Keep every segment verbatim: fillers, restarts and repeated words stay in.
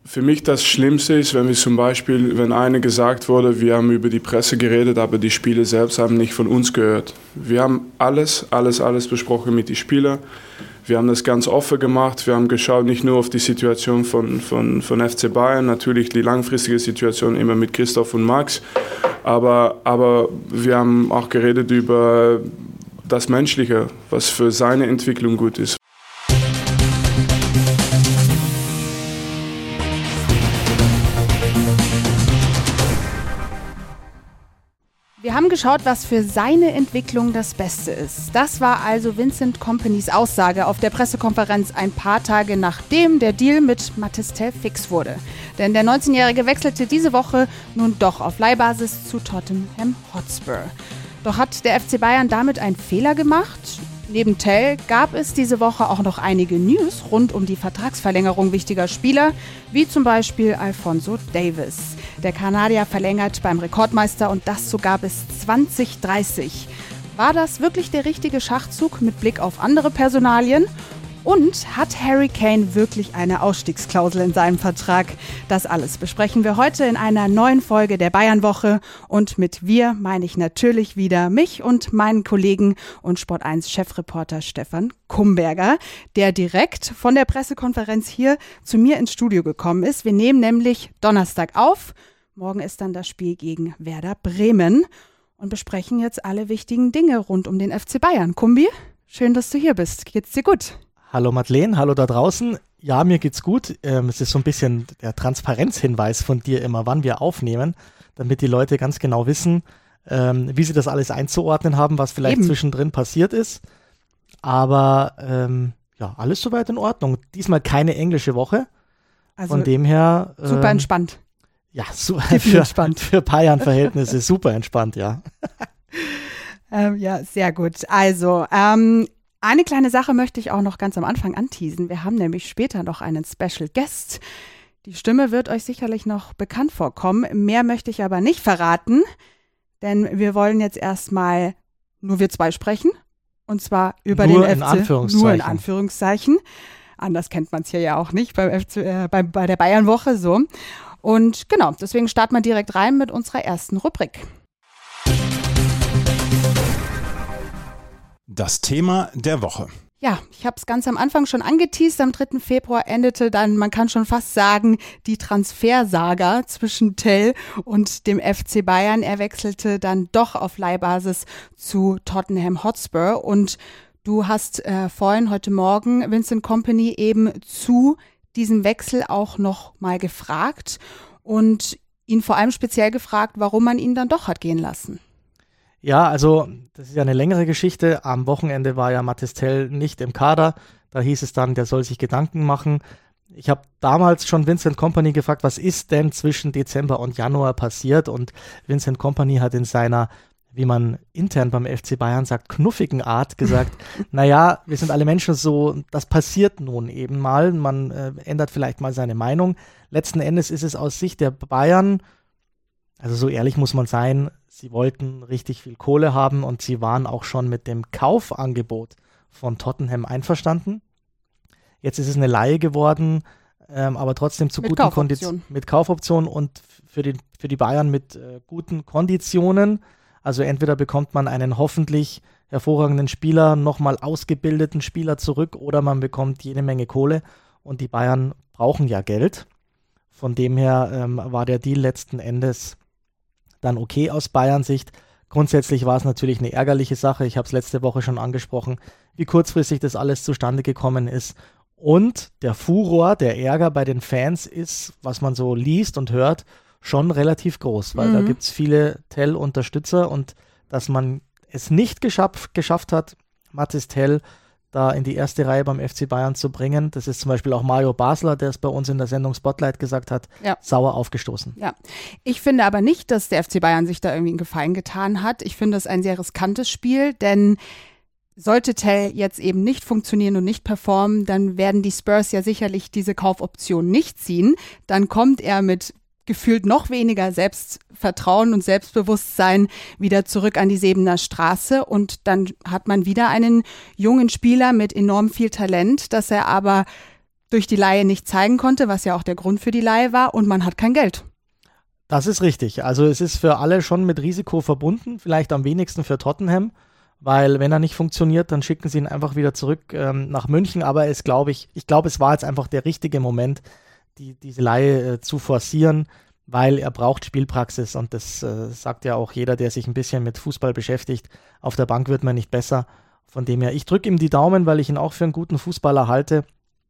Für mich das Schlimmste ist, wenn wir zum Beispiel, wenn einer gesagt wurde, wir haben über die Presse geredet, aber die Spieler selbst haben nicht von uns gehört. Wir haben alles, alles, alles besprochen mit den Spielern. Wir haben das ganz offen gemacht. Wir haben geschaut nicht nur auf die Situation von, von, von F C Bayern, natürlich die langfristige Situation immer mit Christoph und Max, aber, aber wir haben auch geredet über das Menschliche, was für seine Entwicklung gut ist. Wir haben geschaut, was für seine Entwicklung das Beste ist. Das war also Vincent Kompanys Aussage auf der Pressekonferenz ein paar Tage nachdem der Deal mit Mathys Tel fix wurde. Denn der neunzehnjährige wechselte diese Woche nun doch auf Leihbasis zu Tottenham Hotspur. Doch hat der F C Bayern damit einen Fehler gemacht? Neben Tel gab es diese Woche auch noch einige News rund um die Vertragsverlängerung wichtiger Spieler, wie zum Beispiel Alphonso Davies. Der Kanadier verlängert beim Rekordmeister und das sogar bis zwanzig dreißig. War das wirklich der richtige Schachzug mit Blick auf andere Personalien? Und hat Harry Kane wirklich eine Ausstiegsklausel in seinem Vertrag? Das alles besprechen wir heute in einer neuen Folge der Bayern-Woche. Und mit wir meine ich natürlich wieder mich und meinen Kollegen und Sport eins Chefreporter Stefan Kumberger, der direkt von der Pressekonferenz hier zu mir ins Studio gekommen ist. Wir nehmen nämlich Donnerstag auf. Morgen ist dann das Spiel gegen Werder Bremen und besprechen jetzt alle wichtigen Dinge rund um den F C Bayern. Kumbi, schön, dass du hier bist. Geht's dir gut? Hallo Madeleine, hallo da draußen. Ja, mir geht's gut. Ähm, es ist so ein bisschen der Transparenzhinweis von dir immer, wann wir aufnehmen, damit die Leute ganz genau wissen, ähm, wie sie das alles einzuordnen haben, was vielleicht Eben. zwischendrin passiert ist. Aber ähm, ja, alles soweit in Ordnung. Diesmal keine englische Woche. Also von dem her ähm, super entspannt. Ja, su- für, entspannt. für Bayern-Verhältnisse super entspannt, ja. ähm, ja, sehr gut. Also, ähm, eine kleine Sache möchte ich auch noch ganz am Anfang anteasen. Wir haben nämlich später noch einen Special Guest. Die Stimme wird euch sicherlich noch bekannt vorkommen. Mehr möchte ich aber nicht verraten, denn wir wollen jetzt erstmal nur wir zwei sprechen. Und zwar über nur den in F C. Anführungszeichen. Nur in Anführungszeichen. Anders kennt man es hier ja auch nicht beim F C, äh, bei, bei der Bayern-Woche so. Und genau, deswegen starten wir direkt rein mit unserer ersten Rubrik. Das Thema der Woche. Ja, ich habe es ganz am Anfang schon angeteast. Am dritten Februar endete dann, man kann schon fast sagen, die Transfersaga zwischen Tel und dem F C Bayern. Er wechselte dann doch auf Leihbasis zu Tottenham Hotspur. Und du hast äh, vorhin, heute Morgen, Vincent Kompany eben zu diesem Wechsel auch noch mal gefragt und ihn vor allem speziell gefragt, warum man ihn dann doch hat gehen lassen. Ja, also das ist ja eine längere Geschichte. Am Wochenende war ja Mathys Tel nicht im Kader. Da hieß es dann, der soll sich Gedanken machen. Ich habe damals schon Vincent Kompany gefragt, was ist denn zwischen Dezember und Januar passiert? Und Vincent Kompany hat in seiner, wie man intern beim F C Bayern sagt, knuffigen Art gesagt, naja, wir sind alle Menschen so, das passiert nun eben mal. Man äh, ändert vielleicht mal seine Meinung. Letzten Endes ist es aus Sicht der Bayern, also so ehrlich muss man sein, sie wollten richtig viel Kohle haben und sie waren auch schon mit dem Kaufangebot von Tottenham einverstanden. Jetzt ist es eine Leihe geworden, ähm, aber trotzdem zu mit guten Kaufoption. Konditionen. Mit Kaufoption und für, den, für die Bayern mit äh, guten Konditionen. Also entweder bekommt man einen hoffentlich hervorragenden Spieler, nochmal ausgebildeten Spieler zurück oder man bekommt jede Menge Kohle und die Bayern brauchen ja Geld. Von dem her ähm, war der Deal letzten Endes dann okay aus Bayern-Sicht. Grundsätzlich war es natürlich eine ärgerliche Sache. Ich habe es letzte Woche schon angesprochen, wie kurzfristig das alles zustande gekommen ist. Und der Furor, der Ärger bei den Fans ist, was man so liest und hört, schon relativ groß, weil mhm. da gibt es viele Tel-Unterstützer und dass man es nicht geschaff, geschafft hat, Mathys Tel da in die erste Reihe beim F C Bayern zu bringen. Das ist zum Beispiel auch Mario Basler, der es bei uns in der Sendung Spotlight gesagt hat, ja. sauer aufgestoßen. Ja, ich finde aber nicht, dass der F C Bayern sich da irgendwie einen Gefallen getan hat. Ich finde das ein sehr riskantes Spiel, denn sollte Tel jetzt eben nicht funktionieren und nicht performen, dann werden die Spurs ja sicherlich diese Kaufoption nicht ziehen. Dann kommt er mit gefühlt noch weniger Selbstvertrauen und Selbstbewusstsein wieder zurück an die Sebener Straße und dann hat man wieder einen jungen Spieler mit enorm viel Talent, das er aber durch die Leihe nicht zeigen konnte, was ja auch der Grund für die Leihe war, und man hat kein Geld. Das ist richtig. Also es ist für alle schon mit Risiko verbunden, vielleicht am wenigsten für Tottenham, weil wenn er nicht funktioniert, dann schicken sie ihn einfach wieder zurück ähm, nach München. Aber es glaube ich, ich glaube, es war jetzt einfach der richtige Moment, die, diese Leihe äh, zu forcieren, weil er braucht Spielpraxis, und das äh, sagt ja auch jeder, der sich ein bisschen mit Fußball beschäftigt. Auf der Bank wird man nicht besser. Von dem her, ich drücke ihm die Daumen, weil ich ihn auch für einen guten Fußballer halte.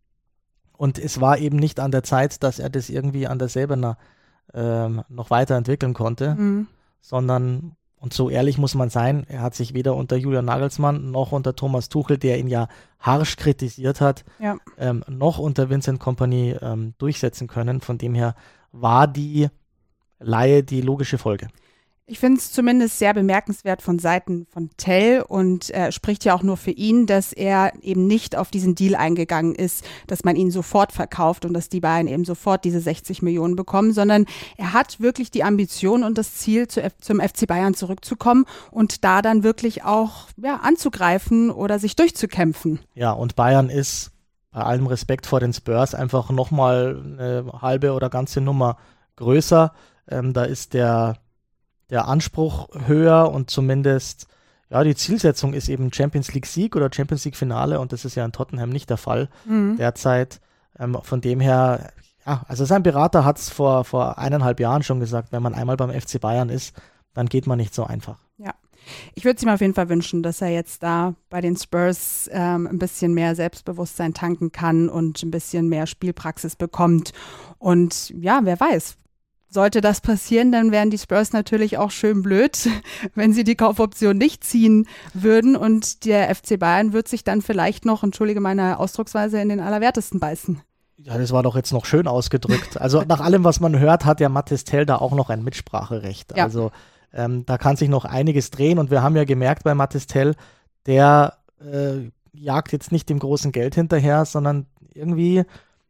Und es war eben nicht an der Zeit, dass er das irgendwie an der Säbener ähm, noch weiterentwickeln konnte, mhm. sondern, und so ehrlich muss man sein, er hat sich weder unter Julian Nagelsmann noch unter Thomas Tuchel, der ihn ja harsch kritisiert hat, ja. ähm, noch unter Vincent Kompany ähm, durchsetzen können. Von dem her war die Leihe die logische Folge. Ich finde es zumindest sehr bemerkenswert von Seiten von Tell, und äh, spricht ja auch nur für ihn, dass er eben nicht auf diesen Deal eingegangen ist, dass man ihn sofort verkauft und dass die beiden eben sofort diese sechzig Millionen bekommen, sondern er hat wirklich die Ambition und das Ziel, zu, zum F C Bayern zurückzukommen und da dann wirklich auch ja, anzugreifen oder sich durchzukämpfen. Ja, und Bayern ist bei allem Respekt vor den Spurs einfach nochmal eine halbe oder ganze Nummer größer. Ähm, da ist der der Anspruch höher, und zumindest, ja, die Zielsetzung ist eben Champions League Sieg oder Champions League Finale, und das ist ja in Tottenham nicht der Fall mhm. derzeit. Ähm, von dem her, ja, also sein Berater hat es vor, vor eineinhalb Jahren schon gesagt, wenn man einmal beim F C Bayern ist, dann geht man nicht so einfach. Ja, ich würde es ihm auf jeden Fall wünschen, dass er jetzt da bei den Spurs ähm, ein bisschen mehr Selbstbewusstsein tanken kann und ein bisschen mehr Spielpraxis bekommt. Und ja, wer weiß, sollte das passieren, dann wären die Spurs natürlich auch schön blöd, wenn sie die Kaufoption nicht ziehen würden, und der F C Bayern wird sich dann vielleicht noch, entschuldige meine Ausdrucksweise, in den Allerwertesten beißen. Ja, das war doch jetzt noch schön ausgedrückt. Also nach allem, was man hört, hat ja Mathys Tel da auch noch ein Mitspracherecht. Ja. Also ähm, da kann sich noch einiges drehen, und wir haben ja gemerkt bei Mathys Tel, der äh, jagt jetzt nicht dem großen Geld hinterher, sondern irgendwie,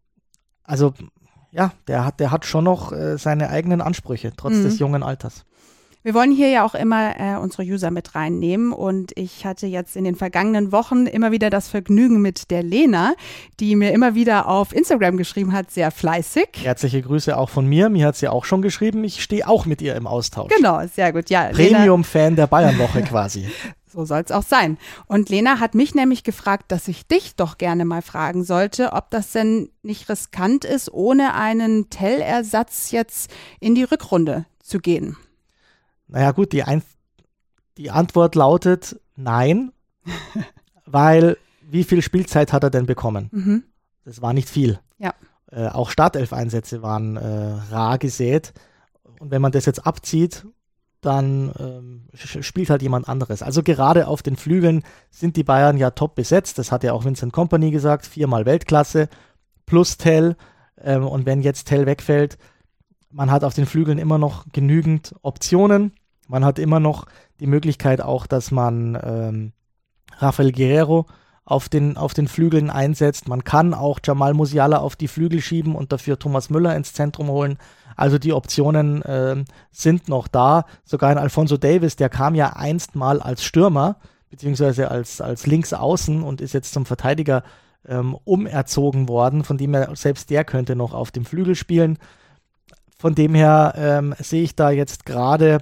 also ja, der hat, der hat schon noch äh, seine eigenen Ansprüche, trotz mhm. des jungen Alters. Wir wollen hier ja auch immer äh, unsere User mit reinnehmen, und ich hatte jetzt in den vergangenen Wochen immer wieder das Vergnügen mit der Lena, die mir immer wieder auf Instagram geschrieben hat, sehr fleißig. Herzliche Grüße auch von mir, mir hat sie auch schon geschrieben, ich stehe auch mit ihr im Austausch. Genau, sehr gut. Ja, Premium-Fan der Bayernwoche quasi. So soll es auch sein. Und Lena hat mich nämlich gefragt, dass ich dich doch gerne mal fragen sollte, ob das denn nicht riskant ist, ohne einen Tell-Ersatz jetzt in die Rückrunde zu gehen. Naja gut, die, Ein- die Antwort lautet nein, weil wie viel Spielzeit hat er denn bekommen? Mhm. Das war nicht viel. Ja. Äh, auch Startelf-Einsätze waren äh, rar gesät, und wenn man das jetzt abzieht, dann ähm, spielt halt jemand anderes. Also gerade auf den Flügeln sind die Bayern ja top besetzt. Das hat ja auch Vincent Kompany gesagt, viermal Weltklasse plus Tell. Ähm, und wenn jetzt Tell wegfällt, man hat auf den Flügeln immer noch genügend Optionen. Man hat immer noch die Möglichkeit auch, dass man ähm, Rafael Guerreiro auf den, auf den Flügeln einsetzt. Man kann auch Jamal Musiala auf die Flügel schieben und dafür Thomas Müller ins Zentrum holen. Also die Optionen äh, sind noch da. Sogar ein Alphonso Davies, der kam ja einst mal als Stürmer, beziehungsweise als, als Linksaußen, und ist jetzt zum Verteidiger ähm, umerzogen worden. Von dem her, selbst der könnte noch auf dem Flügel spielen. Von dem her ähm, sehe ich da jetzt gerade,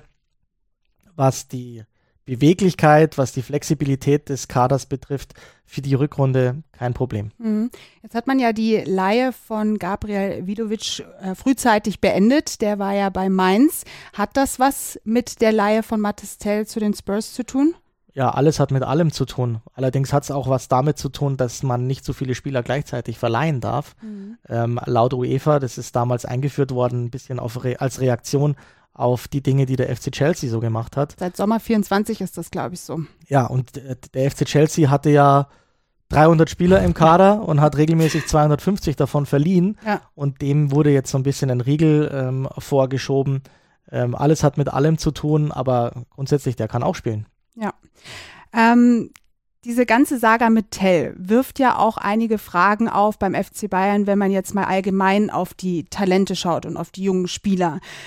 was die Beweglichkeit, was die Flexibilität des Kaders betrifft, für die Rückrunde kein Problem. Mhm. Jetzt hat man ja die Leihe von Gabriel Vidovic äh, frühzeitig beendet. Der war ja bei Mainz. Hat das was mit der Leihe von Mathys Tel zu den Spurs zu tun? Ja, alles hat mit allem zu tun. Allerdings hat es auch was damit zu tun, dass man nicht so viele Spieler gleichzeitig verleihen darf. Mhm. Ähm, laut UEFA, das ist damals eingeführt worden, ein bisschen auf Re- als Reaktion auf die Dinge, die der F C Chelsea so gemacht hat. Seit Sommer vierundzwanzig ist das, glaube ich, so. Ja, und äh, der F C Chelsea hatte ja dreihundert Spieler im Kader und hat regelmäßig zweihundertfünfzig davon verliehen. Ja. Und dem wurde jetzt so ein bisschen ein Riegel ähm, vorgeschoben. Ähm, alles hat mit allem zu tun, aber grundsätzlich, der kann auch spielen. Ja. Ähm, diese ganze Saga mit Tell wirft ja auch einige Fragen auf beim F C Bayern, wenn man jetzt mal allgemein auf die Talente schaut und auf die jungen Spieler.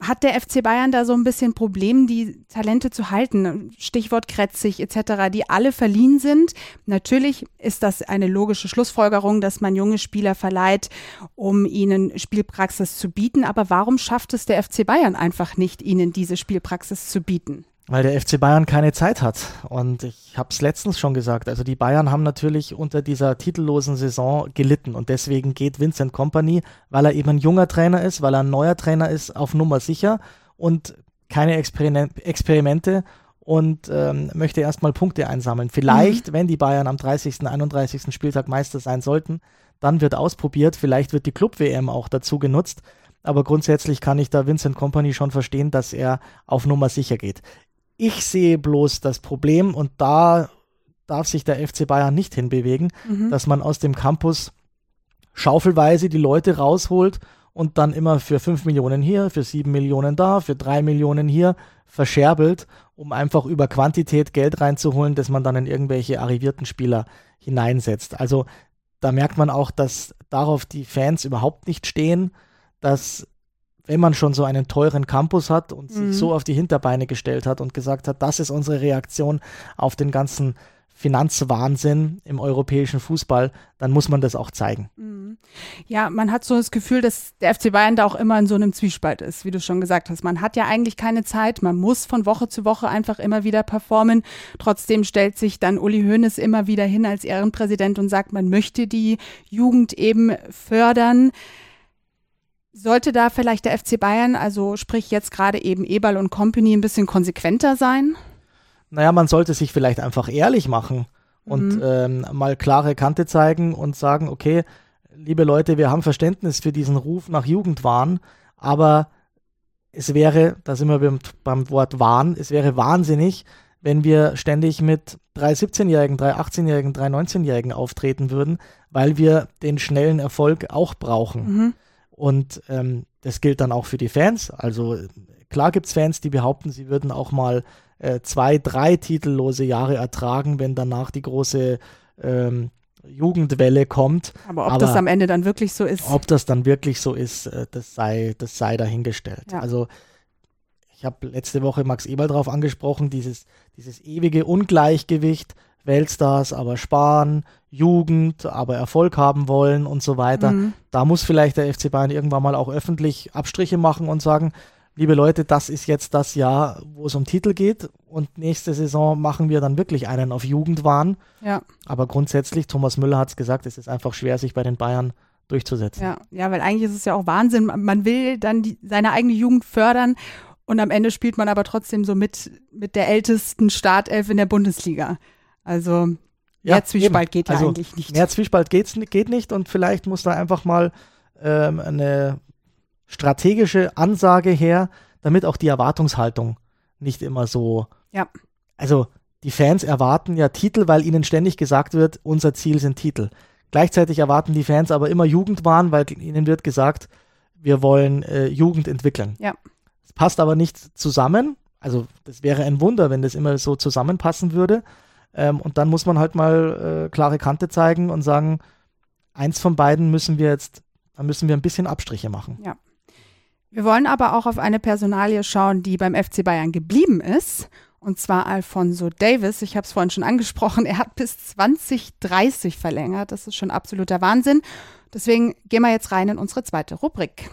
Hat der F C Bayern da so ein bisschen Problem, die Talente zu halten? Stichwort Kretzig et cetera, die alle verliehen sind. Natürlich ist das eine logische Schlussfolgerung, dass man junge Spieler verleiht, um ihnen Spielpraxis zu bieten. Aber warum schafft es der F C Bayern einfach nicht, ihnen diese Spielpraxis zu bieten? Weil der F C Bayern keine Zeit hat. Und ich habe es letztens schon gesagt, also die Bayern haben natürlich unter dieser titellosen Saison gelitten. Und deswegen geht Vincent Kompany, weil er eben ein junger Trainer ist, weil er ein neuer Trainer ist, auf Nummer sicher und keine Experim- Experimente und ähm, möchte erstmal Punkte einsammeln. Vielleicht, mhm. wenn die Bayern am dreißigsten, einunddreißigsten Spieltag Meister sein sollten, dann wird ausprobiert. Vielleicht wird die Club-W M auch dazu genutzt. Aber grundsätzlich kann ich da Vincent Kompany schon verstehen, dass er auf Nummer sicher geht. Ich sehe bloß das Problem, und da darf sich der F C Bayern nicht hinbewegen, mhm. dass man aus dem Campus schaufelweise die Leute rausholt und dann immer für fünf Millionen hier, für sieben Millionen da, für drei Millionen hier verscherbelt, um einfach über Quantität Geld reinzuholen, das man dann in irgendwelche arrivierten Spieler hineinsetzt. Also da merkt man auch, dass darauf die Fans überhaupt nicht stehen, dass wenn man schon so einen teuren Campus hat und sich mhm. so auf die Hinterbeine gestellt hat und gesagt hat, das ist unsere Reaktion auf den ganzen Finanzwahnsinn im europäischen Fußball, dann muss man das auch zeigen. Mhm. Ja, man hat so das Gefühl, dass der F C Bayern da auch immer in so einem Zwiespalt ist, wie du schon gesagt hast. Man hat ja eigentlich keine Zeit, man muss von Woche zu Woche einfach immer wieder performen. Trotzdem stellt sich dann Uli Hoeneß immer wieder hin als Ehrenpräsident und sagt, man möchte die Jugend eben fördern. Sollte da vielleicht der F C Bayern, also sprich jetzt gerade eben Eberl und Kompany, ein bisschen konsequenter sein? Naja, man sollte sich vielleicht einfach ehrlich machen und mhm. ähm, mal klare Kante zeigen und sagen, okay, liebe Leute, wir haben Verständnis für diesen Ruf nach Jugendwahn, aber es wäre, da sind wir beim, beim Wort Wahn, es wäre wahnsinnig, wenn wir ständig mit drei siebzehnjährigen, drei achtzehnjährigen, drei neunzehnjährigen auftreten würden, weil wir den schnellen Erfolg auch brauchen. Mhm. Und ähm, das gilt dann auch für die Fans. Also klar gibt es Fans, die behaupten, sie würden auch mal äh, zwei, drei titellose Jahre ertragen, wenn danach die große ähm, Jugendwelle kommt. Aber ob Aber das am Ende dann wirklich so ist? Ob das dann wirklich so ist, äh, das sei, das sei dahingestellt. Ja. Also ich habe letzte Woche Max Eberl drauf angesprochen, dieses, dieses ewige Ungleichgewicht, Weltstars, aber sparen, Jugend, aber Erfolg haben wollen und so weiter. Mhm. Da muss vielleicht der F C Bayern irgendwann mal auch öffentlich Abstriche machen und sagen, liebe Leute, das ist jetzt das Jahr, wo es um Titel geht, und nächste Saison machen wir dann wirklich einen auf Jugendwahn. Ja. Aber grundsätzlich, Thomas Müller hat es gesagt, es ist einfach schwer, sich bei den Bayern durchzusetzen. Ja, ja, weil eigentlich ist es ja auch Wahnsinn. Man will dann die, seine eigene Jugend fördern und am Ende spielt man aber trotzdem so mit, mit der ältesten Startelf in der Bundesliga. Also mehr ja, Zwiespalt eben. geht ja also eigentlich nicht. Mehr Zwiespalt geht's, geht nicht, und vielleicht muss da einfach mal ähm, eine strategische Ansage her, damit auch die Erwartungshaltung nicht immer so. Ja. Also die Fans erwarten ja Titel, weil ihnen ständig gesagt wird, unser Ziel sind Titel. Gleichzeitig erwarten die Fans aber immer Jugendwahn, weil ihnen wird gesagt, wir wollen äh, Jugend entwickeln. Ja. Das passt aber nicht zusammen. Also das wäre ein Wunder, wenn das immer so zusammenpassen würde. Ähm, und dann muss man halt mal äh, klare Kante zeigen und sagen, eins von beiden müssen wir jetzt, da müssen wir ein bisschen Abstriche machen. Ja. Wir wollen aber auch auf eine Personalie schauen, die beim F C Bayern geblieben ist, und zwar Alphonso Davies. Ich habe es vorhin schon angesprochen, er hat bis zwanzig dreißig verlängert, das ist schon absoluter Wahnsinn. Deswegen gehen wir jetzt rein in unsere zweite Rubrik.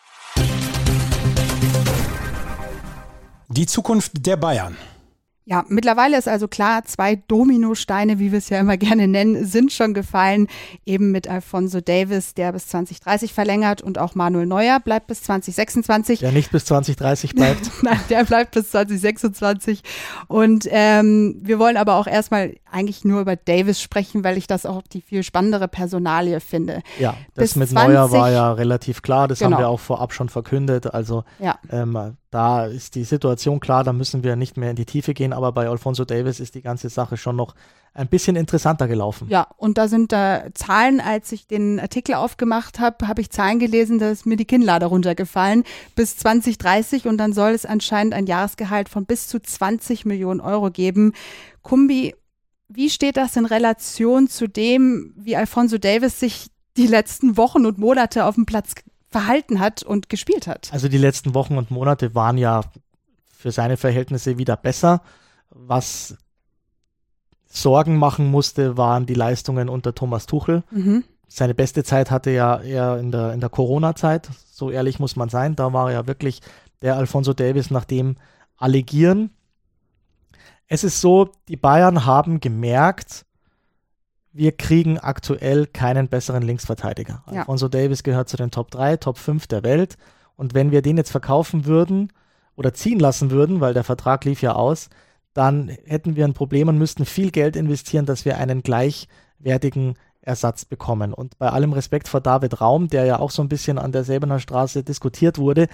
Die Zukunft der Bayern. Ja, mittlerweile ist also klar, zwei Dominosteine, wie wir es ja immer gerne nennen, sind schon gefallen. Eben mit Alphonso Davies, der bis zwanzig dreißig verlängert, und auch Manuel Neuer bleibt bis zwanzig sechsundzwanzig. Der nicht bis zwanzig dreißig bleibt. Nein, der bleibt bis zwanzig sechsundzwanzig. Und ähm, wir wollen aber auch erstmal eigentlich nur über Davies sprechen, weil ich das auch die viel spannendere Personalie finde. Ja, das bis mit zwanzig Neuer war ja relativ klar. Das genau. haben wir auch vorab schon verkündet. Also ja. ähm, da ist die Situation klar, da müssen wir nicht mehr in die Tiefe gehen, aber bei Alphonso Davies ist die ganze Sache schon noch ein bisschen interessanter gelaufen. Ja, und da sind da Zahlen, als ich den Artikel aufgemacht habe, habe ich Zahlen gelesen, da ist mir die Kinnlade runtergefallen, bis zwanzig dreißig, und dann soll es anscheinend ein Jahresgehalt von bis zu zwanzig Millionen Euro geben. Kumbi, wie steht das in Relation zu dem, wie Alphonso Davies sich die letzten Wochen und Monate auf dem Platz verhalten hat und gespielt hat. Also die letzten Wochen und Monate waren ja für seine Verhältnisse wieder besser. Was Sorgen machen musste, waren die Leistungen unter Thomas Tuchel. Mhm. Seine beste Zeit hatte ja er in der, in der Corona-Zeit, so ehrlich muss man sein. Da war ja wirklich der Alphonso Davies, nach dem alle gieren. Es ist so, die Bayern haben gemerkt, wir kriegen aktuell keinen besseren Linksverteidiger. Ja. Alphonso Davies gehört zu den Top drei, Top fünf der Welt. Und wenn wir den jetzt verkaufen würden oder ziehen lassen würden, weil der Vertrag lief ja aus, dann hätten wir ein Problem und müssten viel Geld investieren, dass wir einen gleichwertigen Ersatz bekommen. Und bei allem Respekt vor David Raum, der ja auch so ein bisschen an der Säbener Straße diskutiert wurde,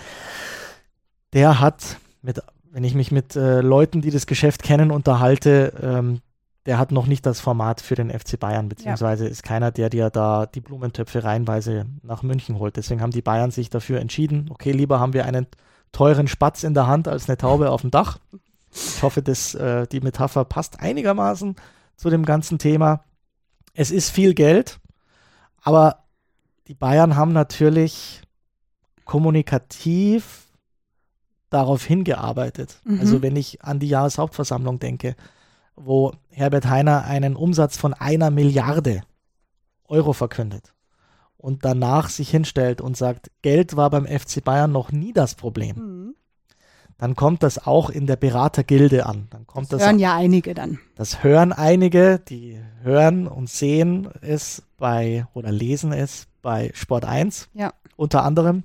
der hat, mit, wenn ich mich mit äh, Leuten, die das Geschäft kennen, unterhalte, ähm, der hat noch nicht das Format für den F C Bayern, beziehungsweise ja. ist keiner, der dir da die Blumentöpfe reihenweise nach München holt. Deswegen haben die Bayern sich dafür entschieden, okay, lieber haben wir einen teuren Spatz in der Hand als eine Taube auf dem Dach. Ich hoffe, dass äh, die Metapher passt einigermaßen zu dem ganzen Thema. Es ist viel Geld, aber die Bayern haben natürlich kommunikativ darauf hingearbeitet. Mhm. Also wenn ich an die Jahreshauptversammlung denke, wo Herbert Hainer einen Umsatz von einer Milliarde Euro verkündet und danach sich hinstellt und sagt, Geld war beim F C Bayern noch nie das Problem. Mhm. Dann kommt das auch in der Beratergilde an. Dann kommt das, das hören ja einige dann. Das hören einige, die hören und sehen es bei oder lesen es bei Sport eins, ja. unter anderem.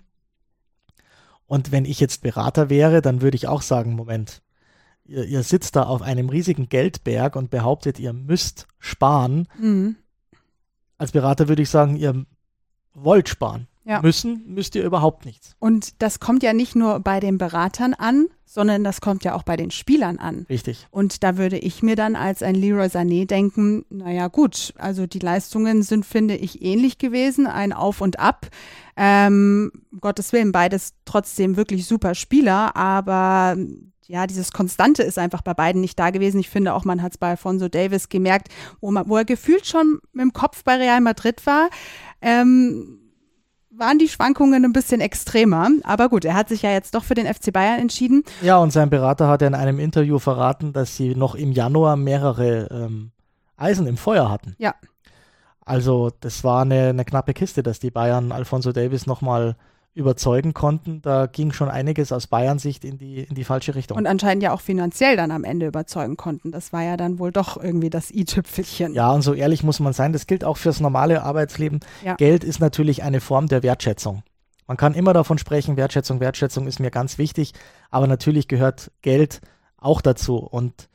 Und wenn ich jetzt Berater wäre, dann würde ich auch sagen, Moment, ihr, ihr sitzt da auf einem riesigen Geldberg und behauptet, ihr müsst sparen. Mhm. Als Berater würde ich sagen, ihr wollt sparen. Ja. Müssen, müsst ihr überhaupt nichts. Und das kommt ja nicht nur bei den Beratern an, sondern das kommt ja auch bei den Spielern an. Richtig. Und da würde ich mir dann als ein Leroy Sané denken, naja gut, also die Leistungen sind, finde ich, ähnlich gewesen, ein Auf und Ab. Ähm, um Gottes Willen, beides trotzdem wirklich super Spieler, aber ja, dieses Konstante ist einfach bei beiden nicht da gewesen. Ich finde auch, man hat es bei Alphonso Davies gemerkt, wo, man, wo er gefühlt schon mit dem Kopf bei Real Madrid war, ähm, waren die Schwankungen ein bisschen extremer. Aber gut, er hat sich ja jetzt doch für den F C Bayern entschieden. Ja, und sein Berater hat ja in einem Interview verraten, dass sie noch im Januar mehrere ähm, Eisen im Feuer hatten. Ja. Also das war eine, eine knappe Kiste, dass die Bayern Alphonso Davies nochmal überzeugen konnten. Da ging schon einiges aus Bayern-Sicht in die, in die falsche Richtung. Und anscheinend ja auch finanziell dann am Ende überzeugen konnten. Das war ja dann wohl doch irgendwie das i-Tüpfelchen. Ja, und so ehrlich muss man sein, das gilt auch fürs normale Arbeitsleben. Ja. Geld ist natürlich eine Form der Wertschätzung. Man kann immer davon sprechen, Wertschätzung, Wertschätzung ist mir ganz wichtig, aber natürlich gehört Geld auch dazu. Und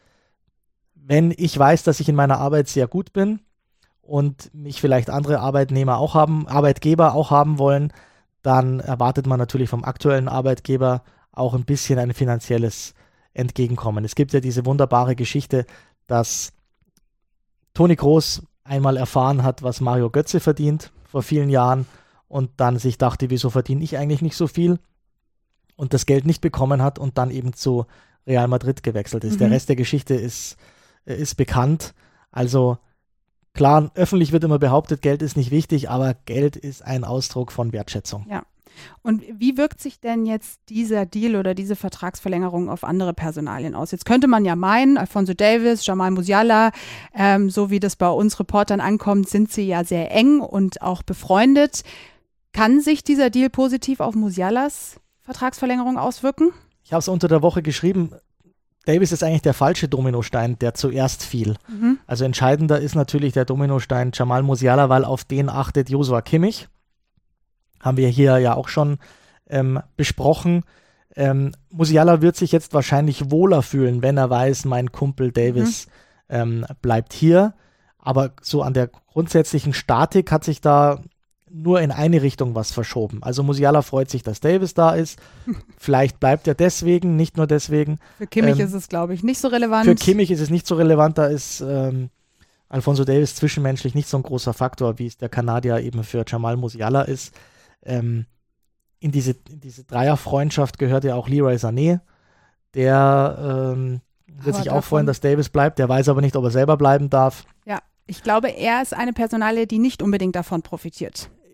wenn ich weiß, dass ich in meiner Arbeit sehr gut bin und mich vielleicht andere Arbeitnehmer auch haben, Arbeitgeber auch haben wollen, dann erwartet man natürlich vom aktuellen Arbeitgeber auch ein bisschen ein finanzielles Entgegenkommen. Es gibt ja diese wunderbare Geschichte, dass Toni Kroos einmal erfahren hat, was Mario Götze verdient vor vielen Jahren und dann sich dachte, wieso verdiene ich eigentlich nicht so viel und das Geld nicht bekommen hat und dann eben zu Real Madrid gewechselt ist. Mhm. Der Rest der Geschichte ist, ist bekannt. Also klar, öffentlich wird immer behauptet, Geld ist nicht wichtig, aber Geld ist ein Ausdruck von Wertschätzung. Ja. Und wie wirkt sich denn jetzt dieser Deal oder diese Vertragsverlängerung auf andere Personalien aus? Jetzt könnte man ja meinen, Alphonso Davies, Jamal Musiala, ähm, so wie das bei uns Reportern ankommt, sind sie ja sehr eng und auch befreundet. Kann sich dieser Deal positiv auf Musialas Vertragsverlängerung auswirken? Ich habe es unter der Woche geschrieben, Davies ist eigentlich der falsche Dominostein, der zuerst fiel. Mhm. Also entscheidender ist natürlich der Dominostein Jamal Musiala, weil auf den achtet Joshua Kimmich. Haben wir hier ja auch schon ähm, besprochen. Ähm, Musiala wird sich jetzt wahrscheinlich wohler fühlen, wenn er weiß, mein Kumpel Davies mhm. ähm, bleibt hier. Aber so an der grundsätzlichen Statik hat sich da nur in eine Richtung was verschoben. Also Musiala freut sich, dass Davies da ist. Vielleicht bleibt er deswegen, nicht nur deswegen. Für Kimmich ähm, ist es, glaube ich, nicht so relevant. Für Kimmich ist es nicht so relevant. Da ist ähm, Alphonso Davies zwischenmenschlich nicht so ein großer Faktor, wie es der Kanadier eben für Jamal Musiala ist. Ähm, in, diese, in diese Dreierfreundschaft gehört ja auch Leroy Sané. Der ähm, wird aber sich auch freuen, dass Davies bleibt. Der weiß aber nicht, ob er selber bleiben darf. Ja, ich glaube, er ist eine Personalie, die nicht unbedingt davon profitiert.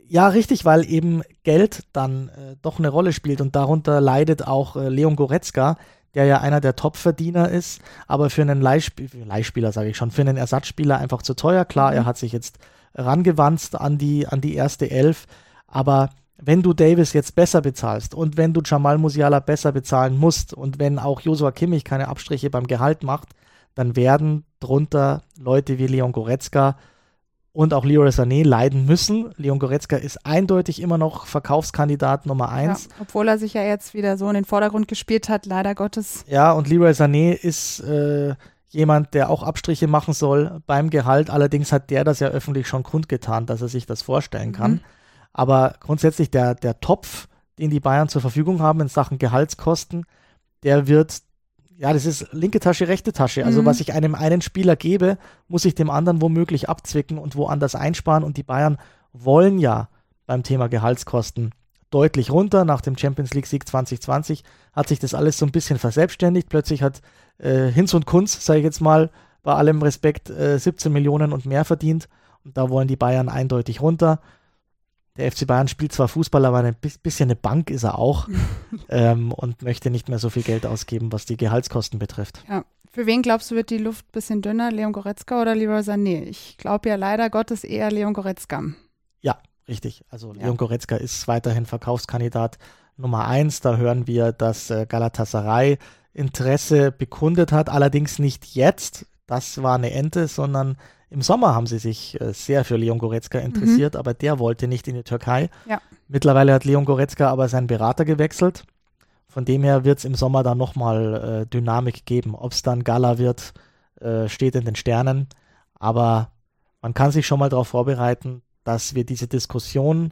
Ja, richtig, weil eben Geld dann äh, doch eine Rolle spielt und darunter leidet auch äh, Leon Goretzka, der ja einer der Top-Verdiener ist, aber für einen Leihsp- Leihspieler, sage ich schon, für einen Ersatzspieler einfach zu teuer. Klar, mhm. er hat sich jetzt rangewanzt an die, an die erste Elf, aber wenn du Davis jetzt besser bezahlst und wenn du Jamal Musiala besser bezahlen musst und wenn auch Joshua Kimmich keine Abstriche beim Gehalt macht, dann werden drunter Leute wie Leon Goretzka und auch Leroy Sané leiden müssen. Leon Goretzka ist eindeutig immer noch Verkaufskandidat Nummer eins. Ja, obwohl er sich ja jetzt wieder so in den Vordergrund gespielt hat, leider Gottes. Ja, und Leroy Sané ist äh, jemand, der auch Abstriche machen soll beim Gehalt. Allerdings hat der das ja öffentlich schon kundgetan, dass er sich das vorstellen kann. Mhm. Aber grundsätzlich der, der Topf, den die Bayern zur Verfügung haben in Sachen Gehaltskosten, der wird, ja, das ist linke Tasche, rechte Tasche. Also mhm. was ich einem einen Spieler gebe, muss ich dem anderen womöglich abzwicken und woanders einsparen. Und die Bayern wollen ja beim Thema Gehaltskosten deutlich runter. Nach dem Champions-League-Sieg zwanzig zwanzig hat sich das alles so ein bisschen verselbstständigt. Plötzlich hat äh, Hinz und Kunz, sage ich jetzt mal, bei allem Respekt, äh, siebzehn Millionen und mehr verdient. Und da wollen die Bayern eindeutig runter. Der F C Bayern spielt zwar Fußball, aber ein bisschen eine Bank ist er auch ähm, und möchte nicht mehr so viel Geld ausgeben, was die Gehaltskosten betrifft. Ja. Für wen glaubst du, wird die Luft ein bisschen dünner? Leon Goretzka oder Leroy Sané? Ich glaube ja leider Gottes eher Leon Goretzka. Ja, richtig. Also Leon ja. Goretzka ist weiterhin Verkaufskandidat Nummer eins. Da hören wir, dass äh, Galatasaray Interesse bekundet hat, allerdings nicht jetzt. Das war eine Ente, sondern im Sommer haben sie sich äh, sehr für Leon Goretzka interessiert, mhm. aber der wollte nicht in die Türkei. Ja. Mittlerweile hat Leon Goretzka aber seinen Berater gewechselt. Von dem her wird es im Sommer dann nochmal äh, Dynamik geben. Ob es dann Gala wird, äh, steht in den Sternen. Aber man kann sich schon mal darauf vorbereiten, dass wir diese Diskussion,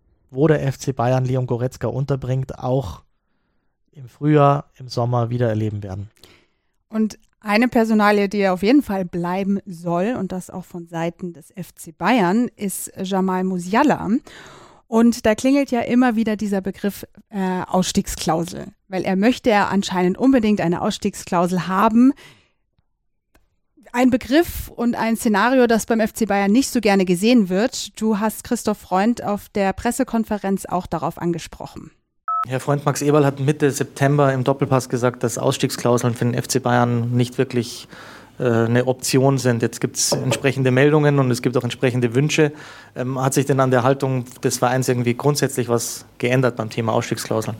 wo der F C Bayern Leon Goretzka unterbringt, auch im Frühjahr, im Sommer wieder erleben werden. Und eine Personalie, die auf jeden Fall bleiben soll, und das auch von Seiten des F C Bayern, ist Jamal Musiala. Und da klingelt ja immer wieder dieser Begriff äh, Ausstiegsklausel, weil er möchte ja anscheinend unbedingt eine Ausstiegsklausel haben. Ein Begriff und ein Szenario, das beim F C Bayern nicht so gerne gesehen wird. Du hast Christoph Freund auf der Pressekonferenz auch darauf angesprochen. Herr Freund, Max Eberl hat Mitte September im Doppelpass gesagt, dass Ausstiegsklauseln für den F C Bayern nicht wirklich äh, eine Option sind. Jetzt gibt es entsprechende Meldungen und es gibt auch entsprechende Wünsche. Ähm, hat sich denn an der Haltung des Vereins irgendwie grundsätzlich was geändert beim Thema Ausstiegsklauseln?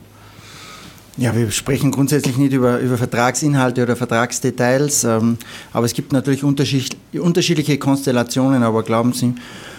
Ja, wir sprechen grundsätzlich nicht über, über Vertragsinhalte oder Vertragsdetails, ähm, aber es gibt natürlich unterschied, unterschiedliche Konstellationen, aber glauben Sie,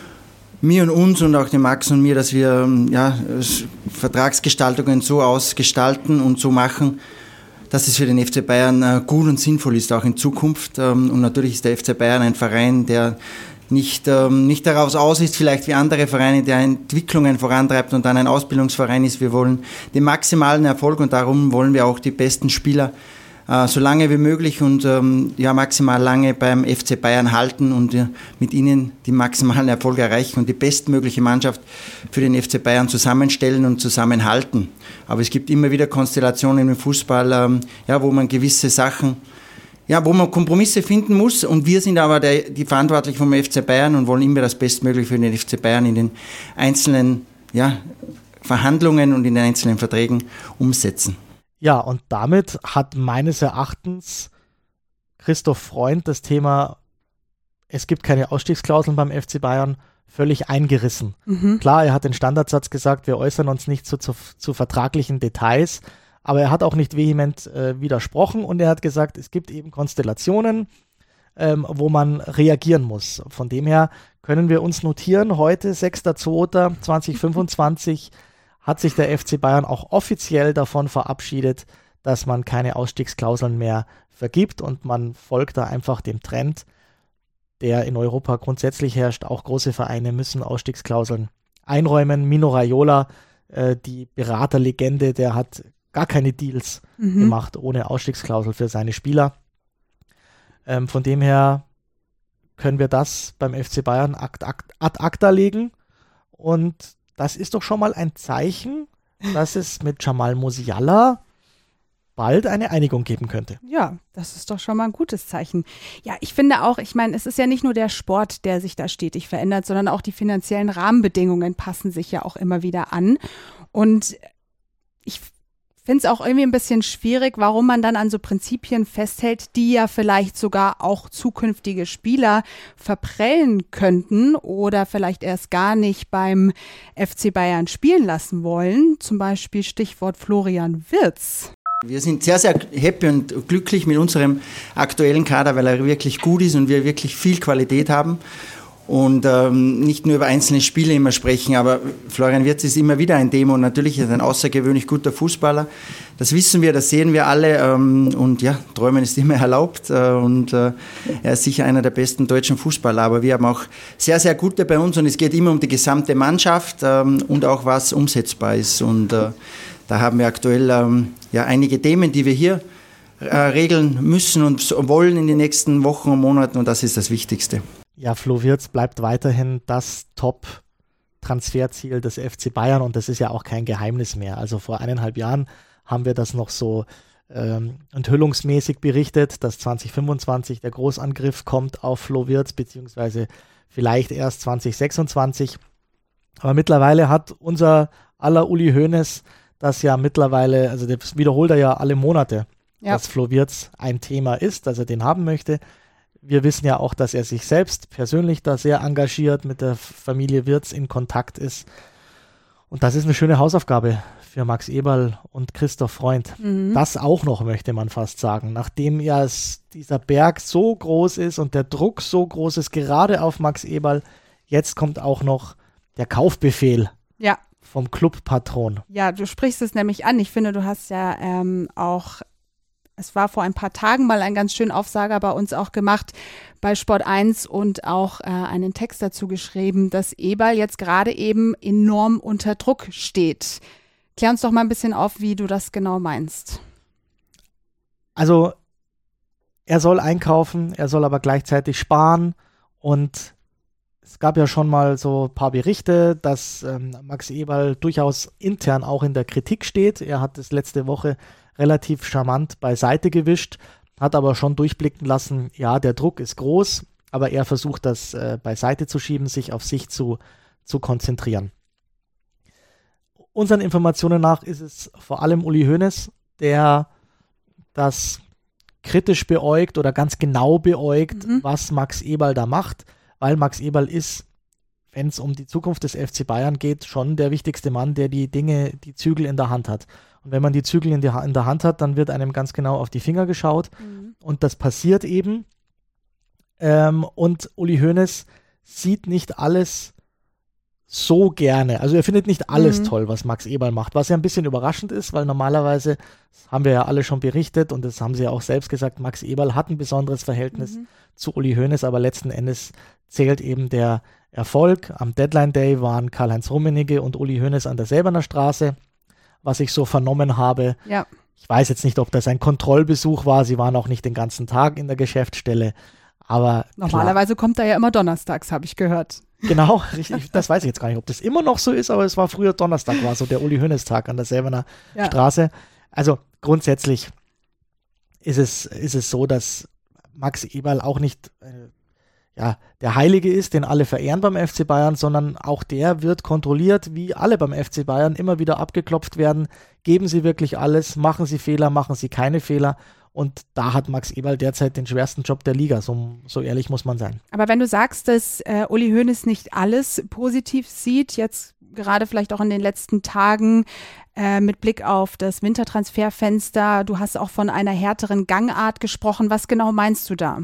mir und uns und auch dem Max und mir, dass wir ja, Vertragsgestaltungen so ausgestalten und so machen, dass es für den F C Bayern äh, gut und sinnvoll ist, auch in Zukunft. Ähm, und natürlich ist der F C Bayern ein Verein, der nicht, ähm, nicht daraus aus ist, vielleicht wie andere Vereine, der Entwicklungen vorantreibt und dann ein Ausbildungsverein ist. Wir wollen den maximalen Erfolg und darum wollen wir auch die besten Spieler äh, so lange wie möglich und ähm, ja, maximal lange beim F C Bayern halten und äh, mit ihnen die maximalen Erfolge erreichen und die bestmögliche Mannschaft für den F C Bayern zusammenstellen und zusammenhalten. Aber es gibt immer wieder Konstellationen im Fußball, ähm, ja, wo man gewisse Sachen Ja, wo man Kompromisse finden muss und wir sind aber der, die Verantwortlichen vom F C Bayern und wollen immer das Bestmögliche für den F C Bayern in den einzelnen ja, Verhandlungen und in den einzelnen Verträgen umsetzen. Ja, und damit hat meines Erachtens Christoph Freund das Thema, es gibt keine Ausstiegsklauseln beim F C Bayern, völlig eingerissen. Mhm. Klar, er hat den Standardsatz gesagt, wir äußern uns nicht zu, zu, zu vertraglichen Details, aber er hat auch nicht vehement äh, widersprochen und er hat gesagt, es gibt eben Konstellationen, ähm, wo man reagieren muss. Von dem her können wir uns notieren, heute, sechster zweiter zweitausendfünfundzwanzig, hat sich der F C Bayern auch offiziell davon verabschiedet, dass man keine Ausstiegsklauseln mehr vergibt und man folgt da einfach dem Trend, der in Europa grundsätzlich herrscht. Auch große Vereine müssen Ausstiegsklauseln einräumen. Mino Raiola, äh, die Beraterlegende, der hat gar keine Deals mhm. gemacht ohne Ausstiegsklausel für seine Spieler. Ähm, von dem her können wir das beim F C Bayern ad, ad, ad acta legen und das ist doch schon mal ein Zeichen, dass es mit Jamal Musiala bald eine Einigung geben könnte. Ja, das ist doch schon mal ein gutes Zeichen. Ja, ich finde auch, ich meine, es ist ja nicht nur der Sport, der sich da stetig verändert, sondern auch die finanziellen Rahmenbedingungen passen sich ja auch immer wieder an. Und ich finde es auch irgendwie ein bisschen schwierig, warum man dann an so Prinzipien festhält, die ja vielleicht sogar auch zukünftige Spieler verprellen könnten oder vielleicht erst gar nicht beim F C Bayern spielen lassen wollen. Zum Beispiel Stichwort Florian Wirtz. Wir sind sehr, sehr happy und glücklich mit unserem aktuellen Kader, weil er wirklich gut ist und wir wirklich viel Qualität haben. Und ähm, nicht nur über einzelne Spiele immer sprechen, aber Florian Wirtz ist immer wieder ein Thema und natürlich ist er ein außergewöhnlich guter Fußballer. Das wissen wir, das sehen wir alle ähm, und ja, träumen ist immer erlaubt äh, und äh, er ist sicher einer der besten deutschen Fußballer, aber wir haben auch sehr, sehr gute bei uns und es geht immer um die gesamte Mannschaft ähm, und auch was umsetzbar ist und äh, da haben wir aktuell ähm, ja, einige Themen, die wir hier äh, regeln müssen und wollen in den nächsten Wochen und Monaten und das ist das Wichtigste. Ja, Flo Wirtz bleibt weiterhin das Top-Transferziel des F C Bayern und das ist ja auch kein Geheimnis mehr. Also vor eineinhalb Jahren haben wir das noch so ähm, enthüllungsmäßig berichtet, dass zwanzig fünfundzwanzig der Großangriff kommt auf Flo Wirtz, beziehungsweise vielleicht erst zwanzig sechsundzwanzig. Aber mittlerweile hat unser aller Uli Hoeneß das ja mittlerweile, also das wiederholt er ja alle Monate, ja. dass Flo Wirtz ein Thema ist, dass er den haben möchte. Wir wissen ja auch, dass er sich selbst persönlich da sehr engagiert, mit der Familie Wirtz in Kontakt ist. Und das ist eine schöne Hausaufgabe für Max Eberl und Christoph Freund. Mhm. Das auch noch, möchte man fast sagen. Nachdem ja es, dieser Berg so groß ist und der Druck so groß ist, gerade auf Max Eberl, jetzt kommt auch noch der Kaufbefehl. Ja. Vom Clubpatron. Ja, du sprichst es nämlich an. Ich finde, du hast ja ähm, auch Es war vor ein paar Tagen mal ein ganz schöner Aufsager bei uns auch gemacht, bei Sport eins und auch äh, einen Text dazu geschrieben, dass Eberl jetzt gerade eben enorm unter Druck steht. Klär uns doch mal ein bisschen auf, wie du das genau meinst. Also er soll einkaufen, er soll aber gleichzeitig sparen und es gab ja schon mal so ein paar Berichte, dass ähm, Max Eberl durchaus intern auch in der Kritik steht. Er hat es letzte Woche relativ charmant beiseite gewischt, hat aber schon durchblicken lassen, ja, der Druck ist groß, aber er versucht das äh, beiseite zu schieben, sich auf sich zu, zu konzentrieren. Unseren Informationen nach ist es vor allem Uli Hoeneß, der das kritisch beäugt oder ganz genau beäugt, mhm. was Max Eberl da macht, weil Max Eberl ist, wenn es um die Zukunft des F C Bayern geht, schon der wichtigste Mann, der die Dinge, die Zügel in der Hand hat. Und wenn man die Zügel in, die, in der Hand hat, dann wird einem ganz genau auf die Finger geschaut. Mhm. Und das passiert eben. Ähm, und Uli Hoeneß sieht nicht alles so gerne. Also er findet nicht alles mhm. toll, was Max Eberl macht. Was ja ein bisschen überraschend ist, weil normalerweise, das haben wir ja alle schon berichtet und das haben sie ja auch selbst gesagt, Max Eberl hat ein besonderes Verhältnis mhm. zu Uli Hoeneß, aber letzten Endes zählt eben der Erfolg. Am Deadline Day waren Karl-Heinz Rummenigge und Uli Hoeneß an der Säbener Straße, was ich so vernommen habe. Ja. Ich weiß jetzt nicht, ob das ein Kontrollbesuch war. Sie waren auch nicht den ganzen Tag in der Geschäftsstelle. Aber normalerweise klar. Kommt er ja immer donnerstags, habe ich gehört. Genau, richtig. Das weiß ich jetzt gar nicht, ob das immer noch so ist, aber es war früher Donnerstag, war so der Uli Hoeneß-Tag an der Säbener ja. Straße. Also grundsätzlich ist es, ist es so, dass Max Eberl auch nicht äh, ja, der Heilige ist, den alle verehren beim F C Bayern, sondern auch der wird kontrolliert, wie alle beim F C Bayern immer wieder abgeklopft werden. Geben sie wirklich alles, machen sie Fehler, machen sie keine Fehler. Und da hat Max Eberl derzeit den schwersten Job der Liga, so, so ehrlich muss man sein. Aber wenn du sagst, dass äh, Uli Hoeneß nicht alles positiv sieht, jetzt gerade vielleicht auch in den letzten Tagen äh, mit Blick auf das Wintertransferfenster, du hast auch von einer härteren Gangart gesprochen. Was genau meinst du da?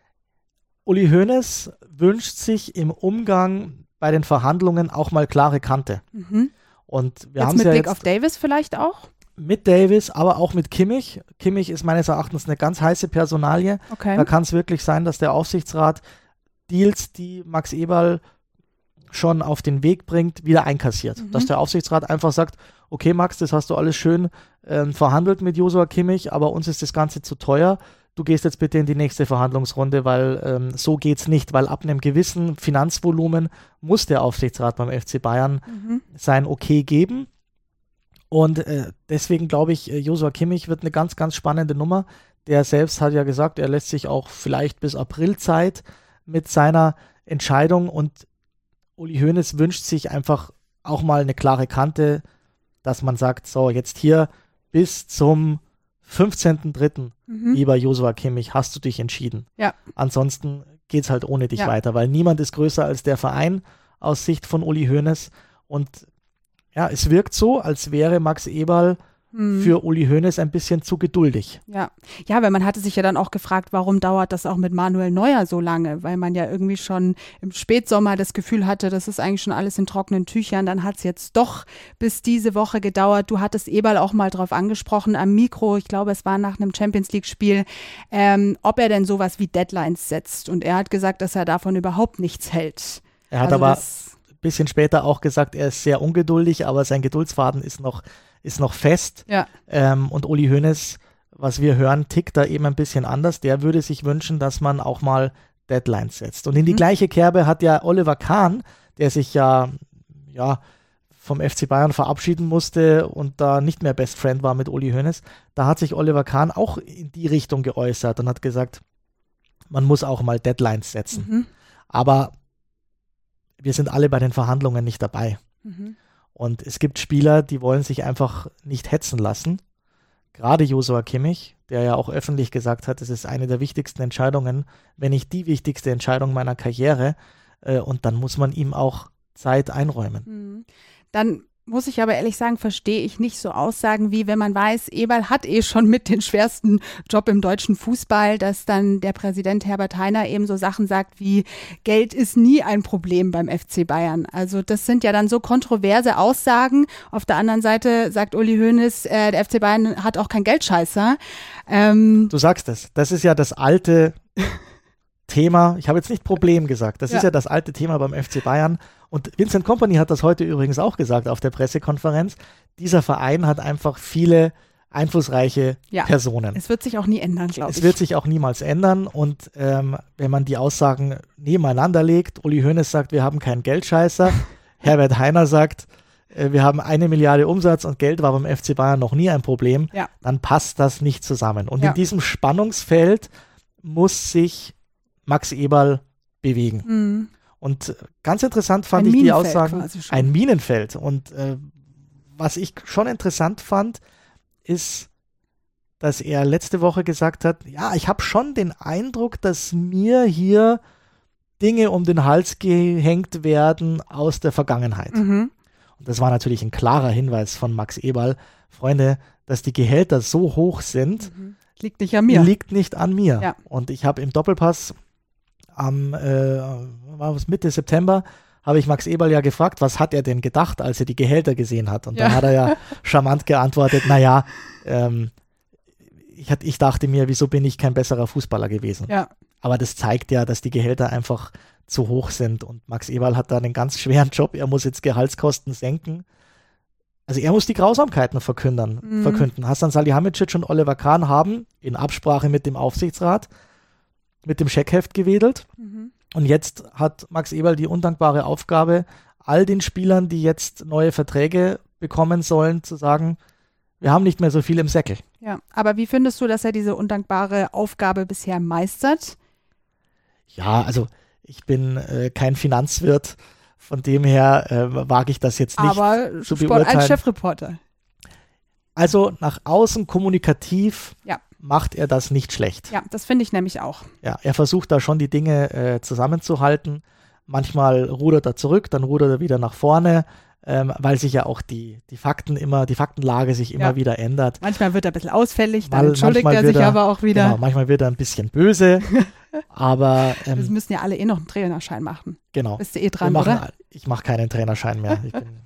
Uli Hoeneß wünscht sich im Umgang bei den Verhandlungen auch mal klare Kante. Mhm. Und wir jetzt mit ja Blick jetzt auf Davis vielleicht auch? Mit Davis, aber auch mit Kimmich. Kimmich ist meines Erachtens eine ganz heiße Personalie. Okay. Da kann es wirklich sein, dass der Aufsichtsrat Deals, die Max Eberl schon auf den Weg bringt, wieder einkassiert. Mhm. Dass der Aufsichtsrat einfach sagt, okay Max, das hast du alles schön ähm, verhandelt mit Joshua Kimmich, aber uns ist das Ganze zu teuer. Du gehst jetzt bitte in die nächste Verhandlungsrunde, weil ähm, so geht's nicht, weil ab einem gewissen Finanzvolumen muss der Aufsichtsrat beim F C Bayern mhm. sein Okay geben. Und äh, deswegen glaube ich, äh, Joshua Kimmich wird eine ganz, ganz spannende Nummer. Der selbst hat ja gesagt, er lässt sich auch vielleicht bis April Zeit mit seiner Entscheidung und Uli Hoeneß wünscht sich einfach auch mal eine klare Kante, dass man sagt, so jetzt hier bis zum fünfzehnten dritten Mhm. lieber Joshua Kimmich, hast du dich entschieden. Ja. Ansonsten geht es halt ohne dich ja. weiter, weil niemand ist größer als der Verein aus Sicht von Uli Hoeneß. Und ja, es wirkt so, als wäre Max Eberl mhm. für Uli Hoeneß ein bisschen zu geduldig. Ja. ja, weil man hatte sich ja dann auch gefragt, warum dauert das auch mit Manuel Neuer so lange? Weil man ja irgendwie schon im Spätsommer das Gefühl hatte, das ist eigentlich schon alles in trockenen Tüchern. Dann hat es jetzt doch bis diese Woche gedauert. Du hattest Eberl auch mal drauf angesprochen am Mikro. Ich glaube, es war nach einem Champions-League-Spiel, ähm, ob er denn sowas wie Deadlines setzt. Und er hat gesagt, dass er davon überhaupt nichts hält. Er hat also aber ein bisschen später auch gesagt, er ist sehr ungeduldig, aber sein Geduldsfaden ist noch ist noch fest. Ja. Ähm, und Uli Hoeneß, was wir hören, tickt da eben ein bisschen anders. Der würde sich wünschen, dass man auch mal Deadlines setzt. Und in die mhm. gleiche Kerbe hat ja Oliver Kahn, der sich ja, ja vom F C Bayern verabschieden musste und da nicht mehr Best Friend war mit Uli Hoeneß, da hat sich Oliver Kahn auch in die Richtung geäußert und hat gesagt, man muss auch mal Deadlines setzen. Mhm. Aber wir sind alle bei den Verhandlungen nicht dabei. Mhm. Und es gibt Spieler, die wollen sich einfach nicht hetzen lassen. Gerade Joshua Kimmich, der ja auch öffentlich gesagt hat, es ist eine der wichtigsten Entscheidungen, wenn nicht die wichtigste Entscheidung meiner Karriere. Äh, und dann muss man ihm auch Zeit einräumen. Dann muss ich aber ehrlich sagen, verstehe ich nicht so Aussagen wie, wenn man weiß, Eberl hat eh schon mit den schwersten Job im deutschen Fußball, dass dann der Präsident Herbert Hainer eben so Sachen sagt wie, Geld ist nie ein Problem beim F C Bayern. Also das sind ja dann so kontroverse Aussagen. Auf der anderen Seite sagt Uli Hoeneß, äh, der F C Bayern hat auch kein Geldscheißer. Ähm, du sagst es, das ist ja das alte Thema, ich habe jetzt nicht Problem gesagt, das ja. ist ja das alte Thema beim F C Bayern. Und Vincent Kompany hat das heute übrigens auch gesagt auf der Pressekonferenz. Dieser Verein hat einfach viele einflussreiche ja. Personen. Es wird sich auch nie ändern, glaube ich. Es wird sich auch niemals ändern. Und ähm, wenn man die Aussagen nebeneinander legt, Uli Hoeneß sagt, wir haben keinen Geldscheißer. Herbert Hainer sagt, äh, wir haben eine Milliarde Umsatz und Geld war beim F C Bayern noch nie ein Problem. Ja. Dann passt das nicht zusammen. Und ja. in diesem Spannungsfeld muss sich Max Eberl bewegen. Mhm. Und ganz interessant fand ein ich die Minenfeld Aussagen, ein Minenfeld. Und äh, was ich schon interessant fand, ist, dass er letzte Woche gesagt hat, ja, ich habe schon den Eindruck, dass mir hier Dinge um den Hals gehängt werden aus der Vergangenheit. Mhm. Und das war natürlich ein klarer Hinweis von Max Eberl. Freunde, dass die Gehälter so hoch sind, mhm. liegt nicht an mir. Liegt nicht an mir. Ja. Und ich habe im Doppelpass am äh, war es Mitte September, habe ich Max Eberl ja gefragt, was hat er denn gedacht, als er die Gehälter gesehen hat. Und ja. dann hat er ja charmant geantwortet, naja, ähm, ich, ich dachte mir, wieso bin ich kein besserer Fußballer gewesen? Ja. Aber das zeigt ja, dass die Gehälter einfach zu hoch sind. Und Max Eberl hat da einen ganz schweren Job. Er muss jetzt Gehaltskosten senken. Also er muss die Grausamkeiten verkünden. Mhm. verkünden. Hasan Salihamidzic und Oliver Kahn haben in Absprache mit dem Aufsichtsrat mit dem Scheckheft gewedelt. Mhm. Und jetzt hat Max Eberl die undankbare Aufgabe, all den Spielern, die jetzt neue Verträge bekommen sollen, zu sagen, wir haben nicht mehr so viel im Säckel. Ja, aber wie findest du, dass er diese undankbare Aufgabe bisher meistert? Ja, also ich bin äh, kein Finanzwirt, von dem her äh, wage ich das jetzt nicht aber zu Sport beurteilen. Als Chefreporter. Also nach außen kommunikativ ja. macht er das nicht schlecht. Ja, das finde ich nämlich auch. Ja, er versucht da schon die Dinge äh, zusammenzuhalten. Manchmal rudert er zurück, dann rudert er wieder nach vorne, ähm, weil sich ja auch die, die Fakten immer, die Faktenlage sich immer ja. wieder ändert. Manchmal wird er ein bisschen ausfällig, dann Mal, entschuldigt er sich er, aber auch wieder. Genau, manchmal wird er ein bisschen böse, aber ähm, das müssen ja alle eh noch einen Trainerschein machen. Genau. Bist du eh dran, machen, oder? Ich mache keinen Trainerschein mehr. Ich bin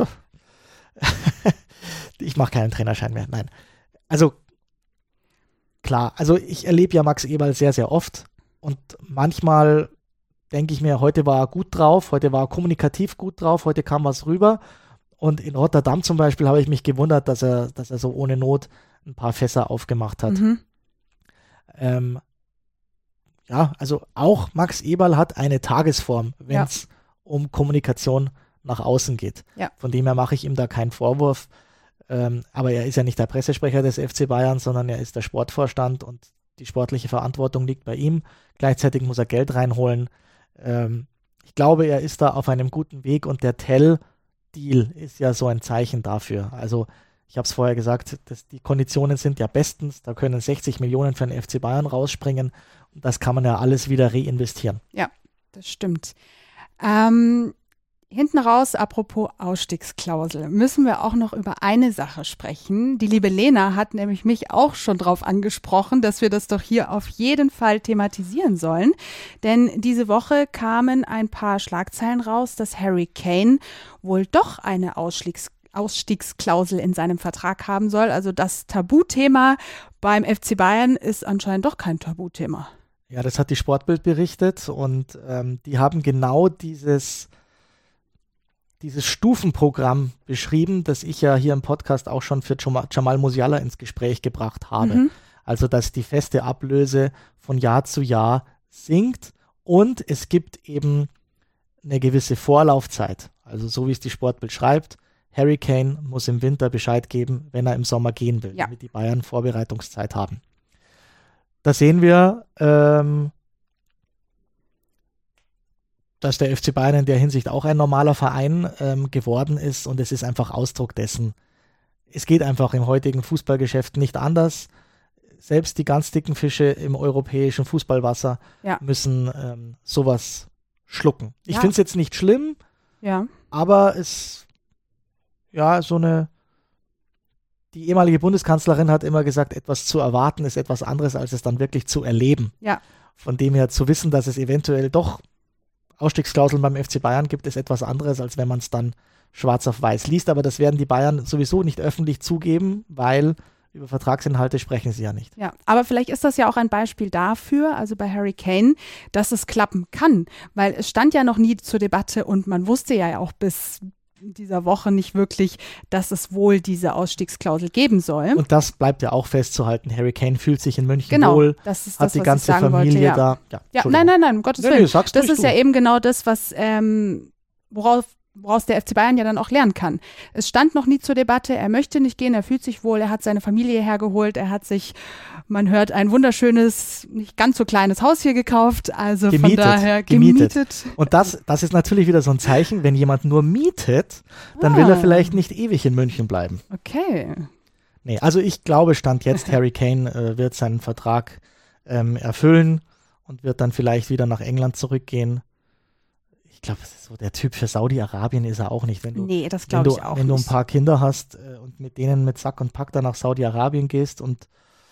ich mache keinen Trainerschein mehr, nein. Also klar, also ich erlebe ja Max Eberl sehr, sehr oft und manchmal denke ich mir, heute war er gut drauf, heute war er kommunikativ gut drauf, heute kam was rüber und in Rotterdam zum Beispiel habe ich mich gewundert, dass er, dass er so ohne Not ein paar Fässer aufgemacht hat. Mhm. Ähm, ja, also auch Max Eberl hat eine Tagesform, wenn es ja. um Kommunikation nach außen geht. Ja. Von dem her mache ich ihm da keinen Vorwurf. Ähm, aber er ist ja nicht der Pressesprecher des F C Bayern, sondern er ist der Sportvorstand und die sportliche Verantwortung liegt bei ihm. Gleichzeitig muss er Geld reinholen. Ähm, ich glaube, er ist da auf einem guten Weg und der Tell-Deal ist ja so ein Zeichen dafür. Also ich habe es vorher gesagt, dass die Konditionen sind ja bestens. Da können sechzig Millionen für den F C Bayern rausspringen und das kann man ja alles wieder reinvestieren. Ja, das stimmt. Ähm, hinten raus, apropos Ausstiegsklausel, müssen wir auch noch über eine Sache sprechen. Die liebe Lena hat nämlich mich auch schon drauf angesprochen, dass wir das doch hier auf jeden Fall thematisieren sollen. Denn diese Woche kamen ein paar Schlagzeilen raus, dass Harry Kane wohl doch eine Ausstiegs Ausstiegsklausel in seinem Vertrag haben soll. Also das Tabuthema beim F C Bayern ist anscheinend doch kein Tabuthema. Ja, das hat die Sportbild berichtet und ähm, die haben genau dieses, dieses Stufenprogramm beschrieben, das ich ja hier im Podcast auch schon für Jamal Musiala ins Gespräch gebracht habe. Mhm. Also, dass die feste Ablöse von Jahr zu Jahr sinkt und es gibt eben eine gewisse Vorlaufzeit. Also so wie es die Sportbild schreibt, Harry Kane muss im Winter Bescheid geben, wenn er im Sommer gehen will, ja. damit die Bayern Vorbereitungszeit haben. Da sehen wir, ähm, dass der F C Bayern in der Hinsicht auch ein normaler Verein ähm, geworden ist und es ist einfach Ausdruck dessen. Es geht einfach im heutigen Fußballgeschäft nicht anders. Selbst die ganz dicken Fische im europäischen Fußballwasser ja. müssen ähm, sowas schlucken. Ich ja. finde es jetzt nicht schlimm, ja. aber es Ja, so eine, die ehemalige Bundeskanzlerin hat immer gesagt, etwas zu erwarten ist etwas anderes, als es dann wirklich zu erleben. Ja. Von dem her zu wissen, dass es eventuell doch Ausstiegsklauseln beim F C Bayern gibt, ist etwas anderes, als wenn man es dann schwarz auf weiß liest. Aber das werden die Bayern sowieso nicht öffentlich zugeben, weil über Vertragsinhalte sprechen sie ja nicht. Ja, aber vielleicht ist das ja auch ein Beispiel dafür, also bei Harry Kane, dass es klappen kann. Weil es stand ja noch nie zur Debatte und man wusste ja auch bis dieser Woche nicht wirklich, dass es wohl diese Ausstiegsklausel geben soll. Und das bleibt ja auch festzuhalten. Harry Kane fühlt sich in München genau, wohl, das ist hat das, die ganze Familie wollte, ja. da. Ja, ja, nein, nein, nein, um Gottes nee, Willen. Nee, das ist du. ja eben genau das, was ähm, worauf woraus der F C Bayern ja dann auch lernen kann. Es stand noch nie zur Debatte, er möchte nicht gehen, er fühlt sich wohl, er hat seine Familie hergeholt, er hat sich, man hört, ein wunderschönes, nicht ganz so kleines Haus hier gekauft, also gemietet, von daher gemietet. gemietet. Und das, das ist natürlich wieder so ein Zeichen, wenn jemand nur mietet, dann ah. will er vielleicht nicht ewig in München bleiben. Okay. Nee, also ich glaube, Stand jetzt, Harry Kane äh, wird seinen Vertrag ähm, erfüllen und wird dann vielleicht wieder nach England zurückgehen. Ich glaube, so der Typ für Saudi-Arabien ist er auch nicht. Wenn du, nee, das glaube ich auch Wenn nicht. du ein paar Kinder hast äh, und mit denen mit Sack und Pack dann nach Saudi-Arabien gehst und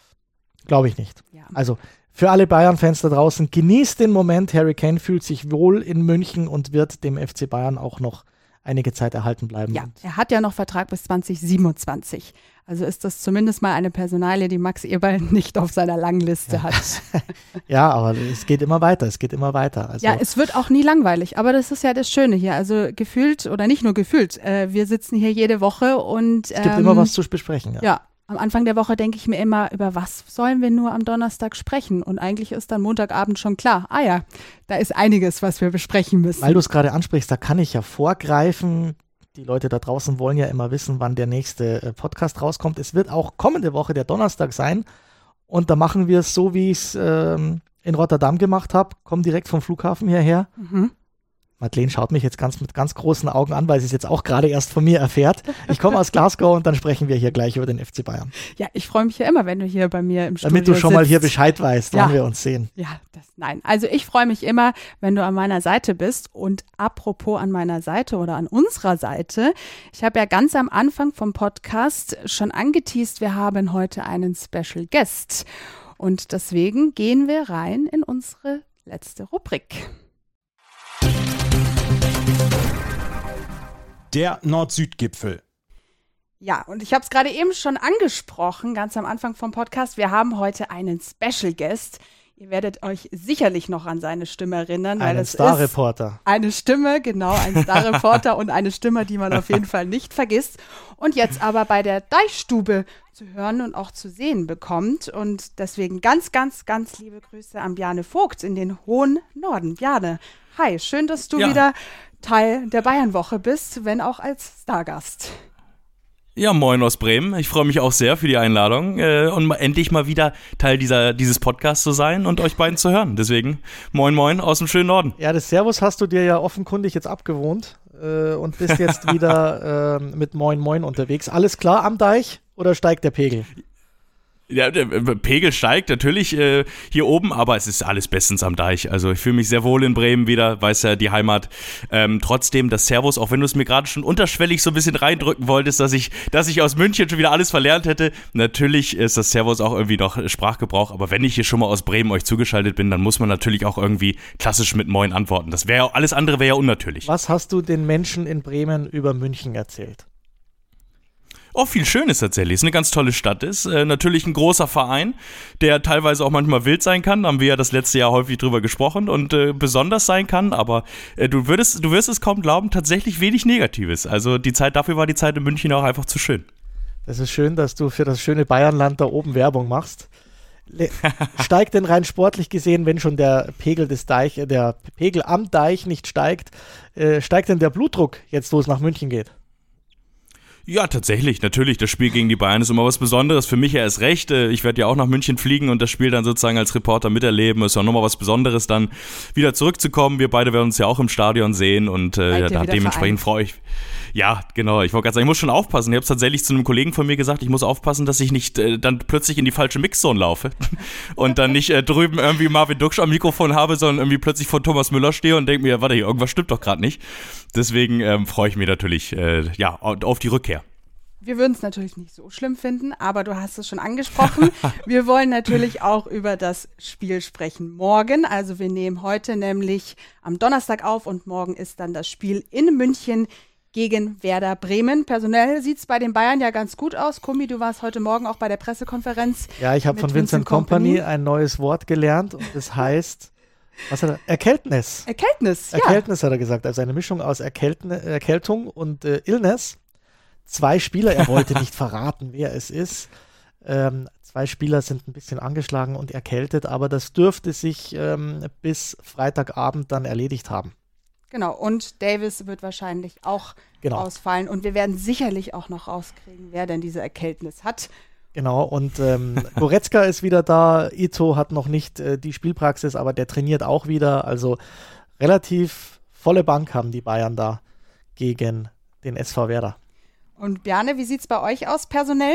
glaube ich nicht. Ja. Also für alle Bayern-Fans da draußen, genießt den Moment. Harry Kane fühlt sich wohl in München und wird dem F C Bayern auch noch einige Zeit erhalten bleiben. Ja, er hat ja noch Vertrag bis zwanzig siebenundzwanzig. Also ist das zumindest mal eine Personalie, die Max Eberl nicht auf seiner langen Liste ja. hat. Ja, aber es geht immer weiter, es geht immer weiter. Also ja, es wird auch nie langweilig, aber das ist ja das Schöne hier. Also gefühlt, oder nicht nur gefühlt, äh, wir sitzen hier jede Woche und es gibt ähm, immer was zu besprechen. Ja. ja, am Anfang der Woche denke ich mir immer, über was sollen wir nur am Donnerstag sprechen? Und eigentlich ist dann Montagabend schon klar, ah ja, da ist einiges, was wir besprechen müssen. Weil du es gerade ansprichst, da kann ich ja vorgreifen. Die Leute da draußen wollen ja immer wissen, wann der nächste äh, Podcast rauskommt. Es wird auch kommende Woche der Donnerstag sein. Und da machen wir es so, wie ich es ähm, in Rotterdam gemacht habe. Komm direkt vom Flughafen hierher. Mhm. Madeleine schaut mich jetzt ganz mit ganz großen Augen an, weil sie es jetzt auch gerade erst von mir erfährt. Ich komme aus Glasgow und dann sprechen wir hier gleich über den F C Bayern. Ja, ich freue mich ja immer, wenn du hier bei mir im Studio Damit du schon sitzt. mal hier Bescheid weißt, wann ja. wir uns sehen. Ja, das, nein. Also ich freue mich immer, wenn du an meiner Seite bist. Und apropos an meiner Seite oder an unserer Seite, ich habe ja ganz am Anfang vom Podcast schon angeteast, wir haben heute einen Special Guest. Und deswegen gehen wir rein in unsere letzte Rubrik. Der Nord-Süd-Gipfel. Ja, und ich habe es gerade eben schon angesprochen, ganz am Anfang vom Podcast. Wir haben heute einen Special Guest. Ihr werdet euch sicherlich noch an seine Stimme erinnern. Weil Einen es Star-Reporter. Eine Stimme, genau, ein Star-Reporter und eine Stimme, die man auf jeden Fall nicht vergisst. Und jetzt aber bei der Deichstube zu hören und auch zu sehen bekommt. Und deswegen ganz, ganz, ganz liebe Grüße an Bjarne Vogt in den hohen Norden. Bjarne, hi, schön, dass du ja. wieder Teil der Bayernwoche bist, wenn auch als Stargast. Ja, moin aus Bremen. Ich freue mich auch sehr für die Einladung äh, und mal, endlich mal wieder Teil dieser, dieses Podcasts zu sein und euch beiden zu hören. Deswegen moin moin aus dem schönen Norden. Ja, das Servus hast du dir ja offenkundig jetzt abgewohnt äh, und bist jetzt wieder äh, mit Moin Moin unterwegs. Alles klar am Deich oder steigt der Pegel? Ja, der Pegel steigt natürlich äh, hier oben, aber es ist alles bestens am Deich. Also ich fühle mich sehr wohl in Bremen wieder, weiß ja die Heimat. Ähm, trotzdem das Servus, auch wenn du es mir gerade schon unterschwellig so ein bisschen reindrücken wolltest, dass ich, dass ich aus München schon wieder alles verlernt hätte. Natürlich ist das Servus auch irgendwie noch Sprachgebrauch, aber wenn ich hier schon mal aus Bremen euch zugeschaltet bin, dann muss man natürlich auch irgendwie klassisch mit Moin antworten. Das wäre ja, alles andere wäre ja unnatürlich. Was hast du den Menschen in Bremen über München erzählt? Oh, viel Schönes tatsächlich. Ist eine ganz tolle Stadt. Ist äh, natürlich ein großer Verein, der teilweise auch manchmal wild sein kann. Da haben wir ja das letzte Jahr häufig drüber gesprochen und äh, besonders sein kann. Aber äh, du würdest, du wirst es kaum glauben, tatsächlich wenig Negatives. Also die Zeit, dafür war die Zeit in München auch einfach zu schön. Das ist schön, dass du für das schöne Bayernland da oben Werbung machst. Le- steigt denn rein sportlich gesehen, wenn schon der Pegel des Deich, äh, der Pegel am Deich nicht steigt, äh, steigt denn der Blutdruck jetzt, wo es nach München geht? Ja, tatsächlich, natürlich. Das Spiel gegen die Bayern ist immer was Besonderes. Für mich ja erst recht. Ich werde ja auch nach München fliegen und das Spiel dann sozusagen als Reporter miterleben. Ist auch nochmal was Besonderes, dann wieder zurückzukommen. Wir beide werden uns ja auch im Stadion sehen und äh, da dementsprechend freue ich. Ja, genau. Ich wollte gerade sagen, ich muss schon aufpassen. Ich habe es tatsächlich zu einem Kollegen von mir gesagt, ich muss aufpassen, dass ich nicht äh, dann plötzlich in die falsche Mixzone laufe und dann nicht äh, drüben irgendwie Marvin Duksch am Mikrofon habe, sondern irgendwie plötzlich vor Thomas Müller stehe und denke mir, warte, hier, irgendwas stimmt doch gerade nicht. Deswegen ähm, freue ich mich natürlich äh, ja, auf die Rückkehr. Wir würden es natürlich nicht so schlimm finden, aber du hast es schon angesprochen. Wir wollen natürlich auch über das Spiel sprechen morgen. Also wir nehmen heute nämlich am Donnerstag auf und morgen ist dann das Spiel in München gegen Werder Bremen. Personell sieht es bei den Bayern ja ganz gut aus. Kumi, du warst heute Morgen auch bei der Pressekonferenz. Ja, ich habe von Vincent Kompany ein neues Wort gelernt und das heißt, was hat er? Erkältnis. Erkältnis, ja. Erkältnis hat er gesagt, also eine Mischung aus Erkältn- Erkältung und äh, Illness. Zwei Spieler, er wollte nicht verraten, wer es ist. Ähm, zwei Spieler sind ein bisschen angeschlagen und erkältet, aber das dürfte sich ähm, bis Freitagabend dann erledigt haben. Genau, und Davis wird wahrscheinlich auch genau. ausfallen und wir werden sicherlich auch noch rauskriegen, wer denn diese Erkältnis hat. Genau, und ähm, Goretzka ist wieder da, Ito hat noch nicht äh, die Spielpraxis, aber der trainiert auch wieder, also relativ volle Bank haben die Bayern da gegen den S V Werder. Und Bjarne, wie sieht's bei euch aus personell?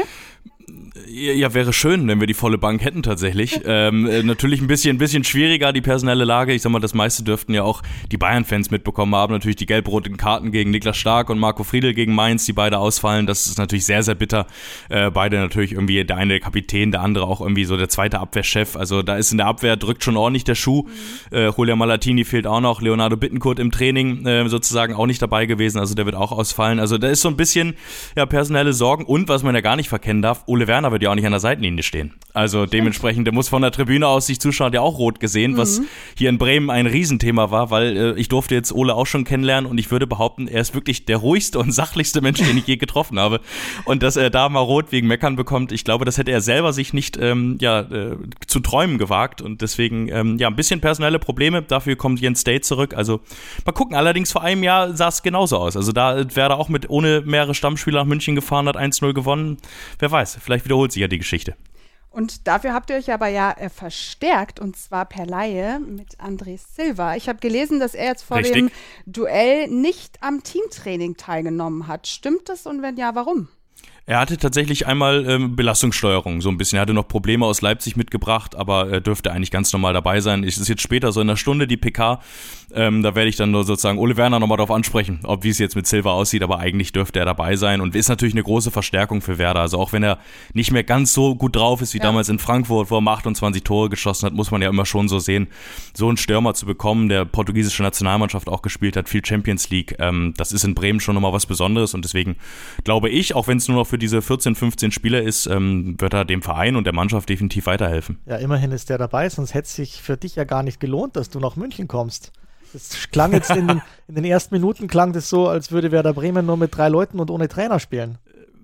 Ja, wäre schön, wenn wir die volle Bank hätten tatsächlich. ähm, äh, natürlich ein bisschen, ein bisschen schwieriger, die personelle Lage. Ich sag mal, das meiste dürften ja auch die Bayern-Fans mitbekommen haben. Natürlich die gelb-roten Karten gegen Niklas Stark und Marco Friedl gegen Mainz, die beide ausfallen. Das ist natürlich sehr, sehr bitter. Äh, beide natürlich irgendwie, der eine der Kapitän, der andere auch irgendwie so der zweite Abwehrchef. Also da ist in der Abwehr, drückt schon ordentlich der Schuh. Mhm. Äh, Julia Malatini fehlt auch noch. Leonardo Bittencourt im Training äh, sozusagen auch nicht dabei gewesen. Also der wird auch ausfallen. Also da ist so ein bisschen ja, personelle Sorgen. Und was man ja gar nicht verkennen darf, Ole Werner wird ja auch nicht an der Seitenlinie stehen. Also dementsprechend, der muss von der Tribüne aus sich zuschauen, der auch rot gesehen, mhm. was hier in Bremen ein Riesenthema war, weil äh, ich durfte jetzt Ole auch schon kennenlernen und ich würde behaupten, er ist wirklich der ruhigste und sachlichste Mensch, den ich je getroffen habe. Und dass er da mal rot wegen Meckern bekommt, ich glaube, das hätte er selber sich nicht ähm, ja, äh, zu träumen gewagt und deswegen ähm, ja, ein bisschen personelle Probleme. Dafür kommt Jens Stade zurück. Also mal gucken. Allerdings vor einem Jahr sah es genauso aus. Also da wäre er auch mit ohne mehrere Stammspieler nach München gefahren, hat eins null gewonnen. Wer weiß, vielleicht wiederholt sich ja die Geschichte. Und dafür habt ihr euch aber ja äh, verstärkt, und zwar per Laie mit André Silva. Ich habe gelesen, dass er jetzt vor Richtig. dem Duell nicht am Teamtraining teilgenommen hat. Stimmt das und wenn ja, warum? Er hatte tatsächlich einmal ähm, Belastungssteuerung, so ein bisschen. Er hatte noch Probleme aus Leipzig mitgebracht, aber er dürfte eigentlich ganz normal dabei sein. Es ist jetzt später, so in einer Stunde, die P K. Ähm, da werde ich dann nur sozusagen Ole Werner nochmal darauf ansprechen, ob wie es jetzt mit Silva aussieht, aber eigentlich dürfte er dabei sein und ist natürlich eine große Verstärkung für Werder. Also auch wenn er nicht mehr ganz so gut drauf ist wie ja. damals in Frankfurt, wo er mal achtundzwanzig Tore geschossen hat, muss man ja immer schon so sehen, so einen Stürmer zu bekommen, der portugiesische Nationalmannschaft auch gespielt hat, viel Champions League, ähm, das ist in Bremen schon nochmal was Besonderes und deswegen glaube ich, auch wenn es nur noch für diese vierzehn, fünfzehn Spieler ist, ähm, wird er dem Verein und der Mannschaft definitiv weiterhelfen. Ja, immerhin ist der dabei, sonst hätte es sich für dich ja gar nicht gelohnt, dass du nach München kommst. Das klang jetzt in den, in den ersten Minuten klang das so, als würde Werder Bremen nur mit drei Leuten und ohne Trainer spielen.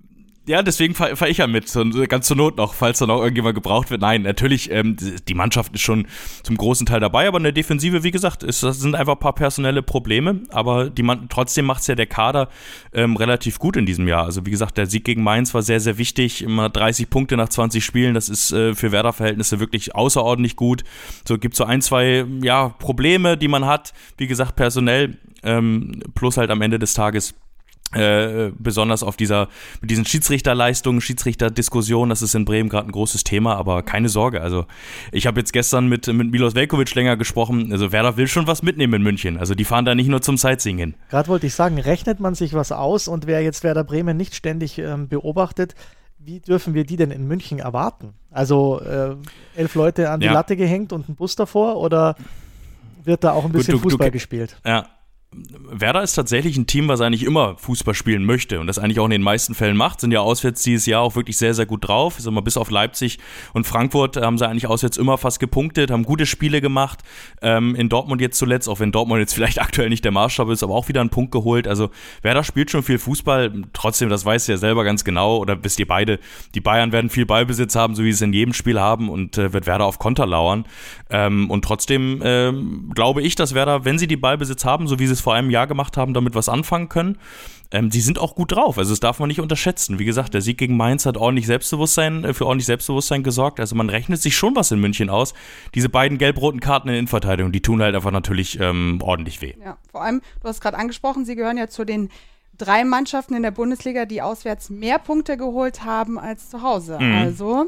Ja, deswegen fahre fahr ich ja mit, ganz zur Not noch, falls da noch irgendjemand gebraucht wird. Nein, natürlich, ähm, die Mannschaft ist schon zum großen Teil dabei, aber in der Defensive, wie gesagt, ist, das sind einfach ein paar personelle Probleme, aber die Man- trotzdem macht es ja der Kader ähm, relativ gut in diesem Jahr. Also wie gesagt, der Sieg gegen Mainz war sehr, sehr wichtig, immer dreißig Punkte nach zwanzig Spielen, das ist äh, für Werder-Verhältnisse wirklich außerordentlich gut. So gibt es so ein, zwei ja, Probleme, die man hat, wie gesagt, personell, ähm, plus halt am Ende des Tages Äh, besonders auf dieser, mit diesen Schiedsrichterleistungen, Schiedsrichterdiskussionen, das ist in Bremen gerade ein großes Thema, aber keine Sorge, also ich habe jetzt gestern mit, mit Milos Veljković länger gesprochen, also Werder will schon was mitnehmen in München, also die fahren da nicht nur zum Sightseeing hin. Gerade wollte ich sagen, rechnet man sich was aus und wer jetzt Werder Bremen nicht ständig ähm, beobachtet, wie dürfen wir die denn in München erwarten? Also äh, elf Leute an die ja. Latte gehängt und ein Bus davor oder wird da auch ein bisschen Gut, du, Fußball du, gespielt? Ja. Werder ist tatsächlich ein Team, was eigentlich immer Fußball spielen möchte und das eigentlich auch in den meisten Fällen macht, sind ja auswärts dieses Jahr auch wirklich sehr, sehr gut drauf, ist immer bis auf Leipzig und Frankfurt haben sie eigentlich auswärts immer fast gepunktet, haben gute Spiele gemacht, ähm, in Dortmund jetzt zuletzt, auch wenn Dortmund jetzt vielleicht aktuell nicht der Maßstab ist, aber auch wieder einen Punkt geholt, also Werder spielt schon viel Fußball, trotzdem, das weißt du ja selber ganz genau oder wisst ihr beide, die Bayern werden viel Ballbesitz haben, so wie sie es in jedem Spiel haben und äh, wird Werder auf Konter lauern ähm, und trotzdem ähm, glaube ich, dass Werder, wenn sie die Ballbesitz haben, so wie sie es vor einem Jahr gemacht haben, damit was anfangen können. Ähm, die sind auch gut drauf, also das darf man nicht unterschätzen. Wie gesagt, der Sieg gegen Mainz hat ordentlich Selbstbewusstsein, äh, für ordentlich Selbstbewusstsein gesorgt, also man rechnet sich schon was in München aus. Diese beiden gelb-roten Karten in der Innenverteidigung, die tun halt einfach natürlich ähm, ordentlich weh. Ja, vor allem, du hast gerade angesprochen, sie gehören ja zu den drei Mannschaften in der Bundesliga, die auswärts mehr Punkte geholt haben als zu Hause. Mhm. Also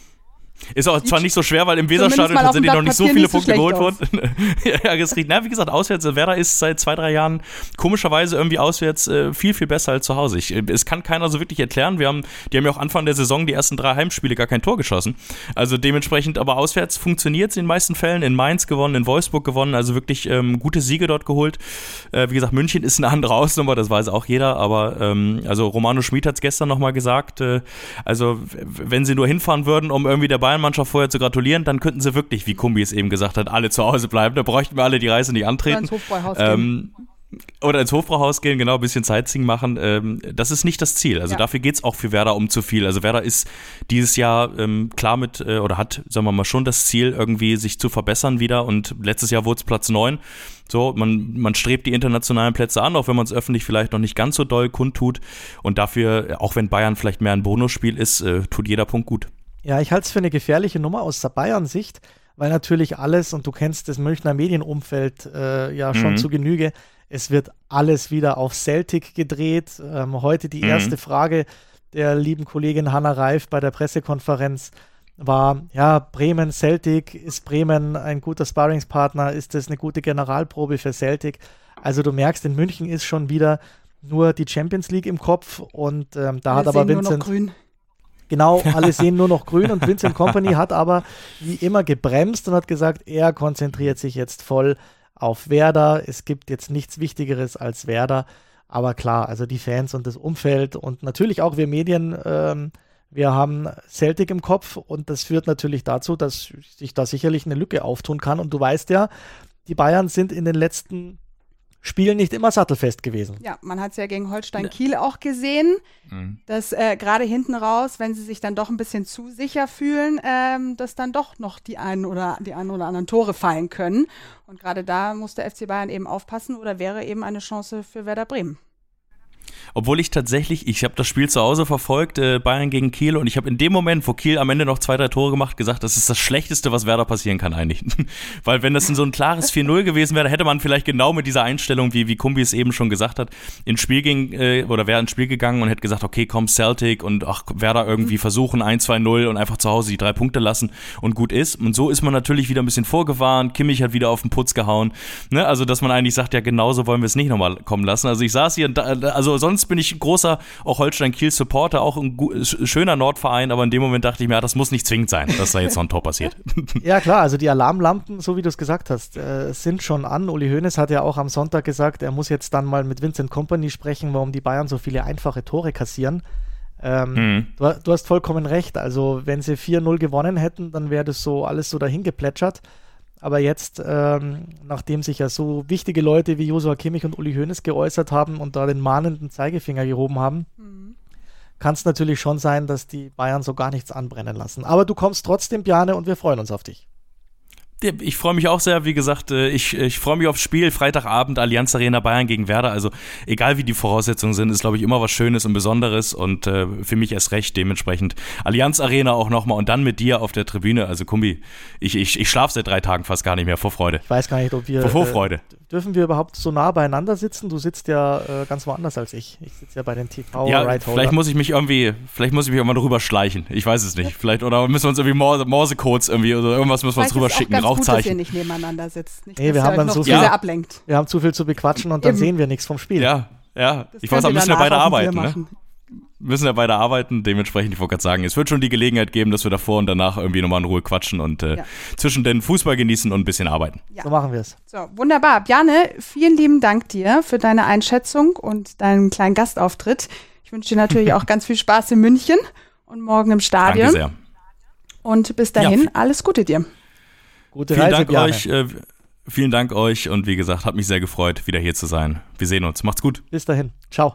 ist auch zwar nicht so schwer, weil im Weserstadion tatsächlich noch nicht so viele Punkte so geholt wurden. Ja, das riecht. Na, wie gesagt, auswärts, Werder ist seit zwei, drei Jahren komischerweise irgendwie auswärts äh, viel, viel besser als zu Hause. Ich, es kann keiner so wirklich erklären. Wir haben, die haben ja auch Anfang der Saison die ersten drei Heimspiele gar kein Tor geschossen. Also dementsprechend, aber auswärts funktioniert es in den meisten Fällen. In Mainz gewonnen, in Wolfsburg gewonnen, also wirklich ähm, gute Siege dort geholt. Äh, wie gesagt, München ist eine andere Hausnummer, das weiß auch jeder, aber ähm, also Romano Schmid hat es gestern nochmal gesagt, äh, also wenn sie nur hinfahren würden, um irgendwie der Bayern-Mannschaft vorher zu gratulieren, dann könnten sie wirklich, wie Kumbi es eben gesagt hat, alle zu Hause bleiben. Da bräuchten wir alle die Reise nicht antreten. Oder ins Hofbräuhaus ähm, gehen. Oder ins Hofbräuhaus gehen, genau, ein bisschen Sightseeing machen. Ähm, das ist nicht das Ziel. Also ja. Dafür geht es auch für Werder um zu viel. Also Werder ist dieses Jahr ähm, klar mit, äh, oder hat, sagen wir mal, schon das Ziel, irgendwie sich zu verbessern wieder. Und letztes Jahr wurde es Platz neun. So, man, man strebt die internationalen Plätze an, auch wenn man es öffentlich vielleicht noch nicht ganz so doll kundtut. Und dafür, auch wenn Bayern vielleicht mehr ein Bonusspiel ist, äh, tut jeder Punkt gut. Ja, ich halte es für eine gefährliche Nummer aus der Bayern-Sicht, weil natürlich alles, und du kennst das Münchner Medienumfeld äh, ja schon mhm. zu Genüge, es wird alles wieder auf Celtic gedreht. Ähm, heute die mhm. erste Frage der lieben Kollegin Hanna Reif bei der Pressekonferenz war, ja, Bremen, Celtic, ist Bremen ein guter Sparringspartner, ist das eine gute Generalprobe für Celtic? Also du merkst, in München ist schon wieder nur die Champions League im Kopf und ähm, da Wir hat aber sehen Vincent... Nur noch grün. Genau, alle sehen nur noch grün und Vincent Kompany hat aber wie immer gebremst und hat gesagt, er konzentriert sich jetzt voll auf Werder. Es gibt jetzt nichts Wichtigeres als Werder. Aber klar, also die Fans und das Umfeld und natürlich auch wir Medien, ähm, wir haben Celtic im Kopf und das führt natürlich dazu, dass sich da sicherlich eine Lücke auftun kann. Und du weißt ja, die Bayern sind in den letzten Spielen nicht immer sattelfest gewesen. Ja, man hat es ja gegen Holstein Kiel auch gesehen, mhm. dass äh, gerade hinten raus, wenn sie sich dann doch ein bisschen zu sicher fühlen, ähm, dass dann doch noch die einen oder die einen oder anderen Tore fallen können. Und gerade da muss der F C Bayern eben aufpassen oder wäre eben eine Chance für Werder Bremen. Obwohl ich tatsächlich, ich habe das Spiel zu Hause verfolgt, äh, Bayern gegen Kiel, und ich habe in dem Moment, wo Kiel am Ende noch zwei, drei Tore gemacht, gesagt, das ist das Schlechteste, was Werder passieren kann eigentlich. Weil wenn das in so ein klares vier null gewesen wäre, hätte man vielleicht genau mit dieser Einstellung, wie, wie Kumbi es eben schon gesagt hat, ins Spiel ging, äh, oder wäre ins Spiel gegangen und hätte gesagt, okay, komm, Celtic und ach, Werder irgendwie versuchen, eins zwei null und einfach zu Hause die drei Punkte lassen und gut ist. Und so ist man natürlich wieder ein bisschen vorgewarnt, Kimmich hat wieder auf den Putz gehauen, ne? Also dass man eigentlich sagt, ja genauso wollen wir es nicht nochmal kommen lassen. Also ich saß hier, und da, also sonst bin ich ein großer, auch Holstein-Kiel-Supporter, auch ein gu- schöner Nordverein, aber in dem Moment dachte ich mir, ja, das muss nicht zwingend sein, dass da jetzt noch ein Tor passiert. Ja klar, also die Alarmlampen, so wie du es gesagt hast, äh, sind schon an. Uli Hoeneß hat ja auch am Sonntag gesagt, er muss jetzt dann mal mit Vincent Kompany sprechen, warum die Bayern so viele einfache Tore kassieren. Ähm, mhm. du, du hast vollkommen recht, also wenn sie vier null gewonnen hätten, dann wäre das so alles so dahin geplätschert. Aber jetzt, ähm, nachdem sich ja so wichtige Leute wie Joshua Kimmich und Uli Hoeneß geäußert haben und da den mahnenden Zeigefinger gehoben haben, mhm. kann es natürlich schon sein, dass die Bayern so gar nichts anbrennen lassen. Aber du kommst trotzdem, Bjarne, und wir freuen uns auf dich. Ich freue mich auch sehr, wie gesagt, ich, ich freue mich aufs Spiel, Freitagabend, Allianz Arena Bayern gegen Werder, also egal wie die Voraussetzungen sind, ist glaube ich immer was Schönes und Besonderes und äh, für mich erst recht dementsprechend Allianz Arena auch nochmal und dann mit dir auf der Tribüne, also Kumbi, ich, ich, ich schlafe seit drei Tagen fast gar nicht mehr vor Freude. Ich weiß gar nicht, ob wir... Vor Vorfreude. Äh, dürfen wir überhaupt so nah beieinander sitzen? Du sitzt ja äh, ganz woanders als ich. Ich sitze ja bei den T V Ja, Right vielleicht muss ich mich irgendwie, vielleicht muss ich mich irgendwann drüber schleichen, ich weiß es nicht, vielleicht, oder müssen wir uns irgendwie Morse, Morse-Codes irgendwie, oder irgendwas müssen wir uns drüber schicken, Rauchzeichen. Gut, nebeneinander sitzt. Nicht, nee, wir haben dann so viel, ja. ablenkt. Wir haben zu viel zu bequatschen und dann Eben. sehen wir nichts vom Spiel. Ja, ja. Das ich weiß, aber müssen wir beide arbeiten, ne? Müssen ja beide arbeiten, dementsprechend, ich wollte gerade sagen, es wird schon die Gelegenheit geben, dass wir davor und danach irgendwie nochmal in Ruhe quatschen und äh, ja. zwischen den Fußball genießen und ein bisschen arbeiten. Ja. So machen wir es. So, wunderbar. Bjarne, vielen lieben Dank dir für deine Einschätzung und deinen kleinen Gastauftritt. Ich wünsche dir natürlich auch ganz viel Spaß in München und morgen im Stadion. Danke sehr. Und bis dahin, ja. alles Gute dir. Gute vielen Reise, Dank Bjarne. euch. Äh, vielen Dank euch und wie gesagt, hat mich sehr gefreut, wieder hier zu sein. Wir sehen uns. Macht's gut. Bis dahin. Ciao.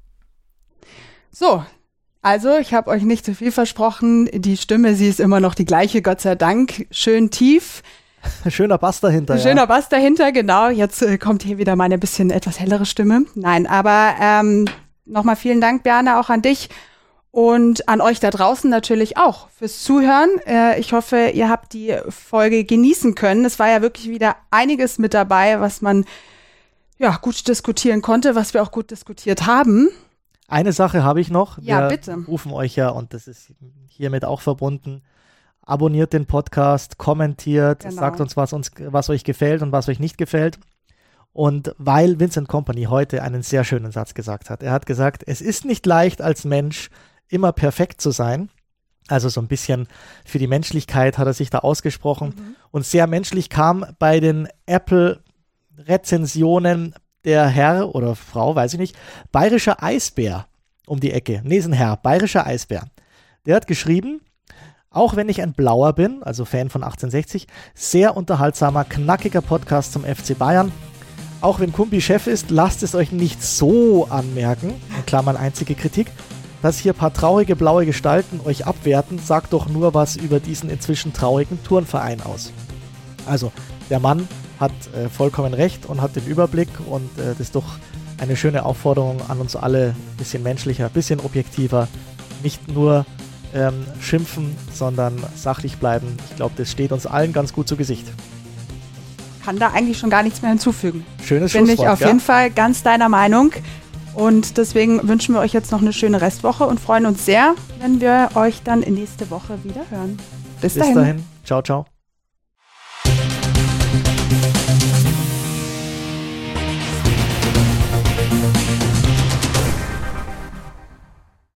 So, also ich habe euch nicht zu viel versprochen. Die Stimme, sie ist immer noch die gleiche, Gott sei Dank. Schön tief. Schöner Bass dahinter. Schöner ja. Bass dahinter, genau. Jetzt äh, kommt hier wieder meine bisschen etwas hellere Stimme. Nein, aber ähm, nochmal vielen Dank, Bjarne, auch an dich. Und an euch da draußen natürlich auch fürs Zuhören. Äh, ich hoffe, ihr habt die Folge genießen können. Es war ja wirklich wieder einiges mit dabei, was man ja gut diskutieren konnte, was wir auch gut diskutiert haben. Eine Sache habe ich noch. Ja, wir bitte. rufen euch ja, und das ist hiermit auch verbunden, abonniert den Podcast, kommentiert, genau. sagt uns, was uns, was euch gefällt und was euch nicht gefällt. Und weil Vincent Kompany heute einen sehr schönen Satz gesagt hat. Er hat gesagt, es ist nicht leicht als Mensch, immer perfekt zu sein. Also so ein bisschen für die Menschlichkeit hat er sich da ausgesprochen. Mhm. Und sehr menschlich kam bei den Apple-Rezensionen der Herr oder Frau, weiß ich nicht, bayerischer Eisbär um die Ecke. Nee, ist ein Herr, bayerischer Eisbär. Der hat geschrieben, auch wenn ich ein Blauer bin, also Fan von achtzehnhundertsechzig, sehr unterhaltsamer, knackiger Podcast zum F C Bayern. Auch wenn Kumbi Chef ist, lasst es euch nicht so anmerken, in Klammern einzige Kritik, dass hier ein paar traurige blaue Gestalten euch abwerten, sagt doch nur was über diesen inzwischen traurigen Turnverein aus. Also, der Mann hat äh, vollkommen recht und hat den Überblick und äh, das ist doch eine schöne Aufforderung an uns alle, ein bisschen menschlicher, ein bisschen objektiver, nicht nur ähm, schimpfen, sondern sachlich bleiben. Ich glaube, das steht uns allen ganz gut zu Gesicht. Kann da eigentlich schon gar nichts mehr hinzufügen. Schönes Bin Schlusswort, ich auf ja? jeden Fall ganz deiner Meinung. Und deswegen wünschen wir euch jetzt noch eine schöne Restwoche und freuen uns sehr, wenn wir euch dann in nächste Woche wieder hören. Bis dahin. Bis dahin. Ciao, ciao.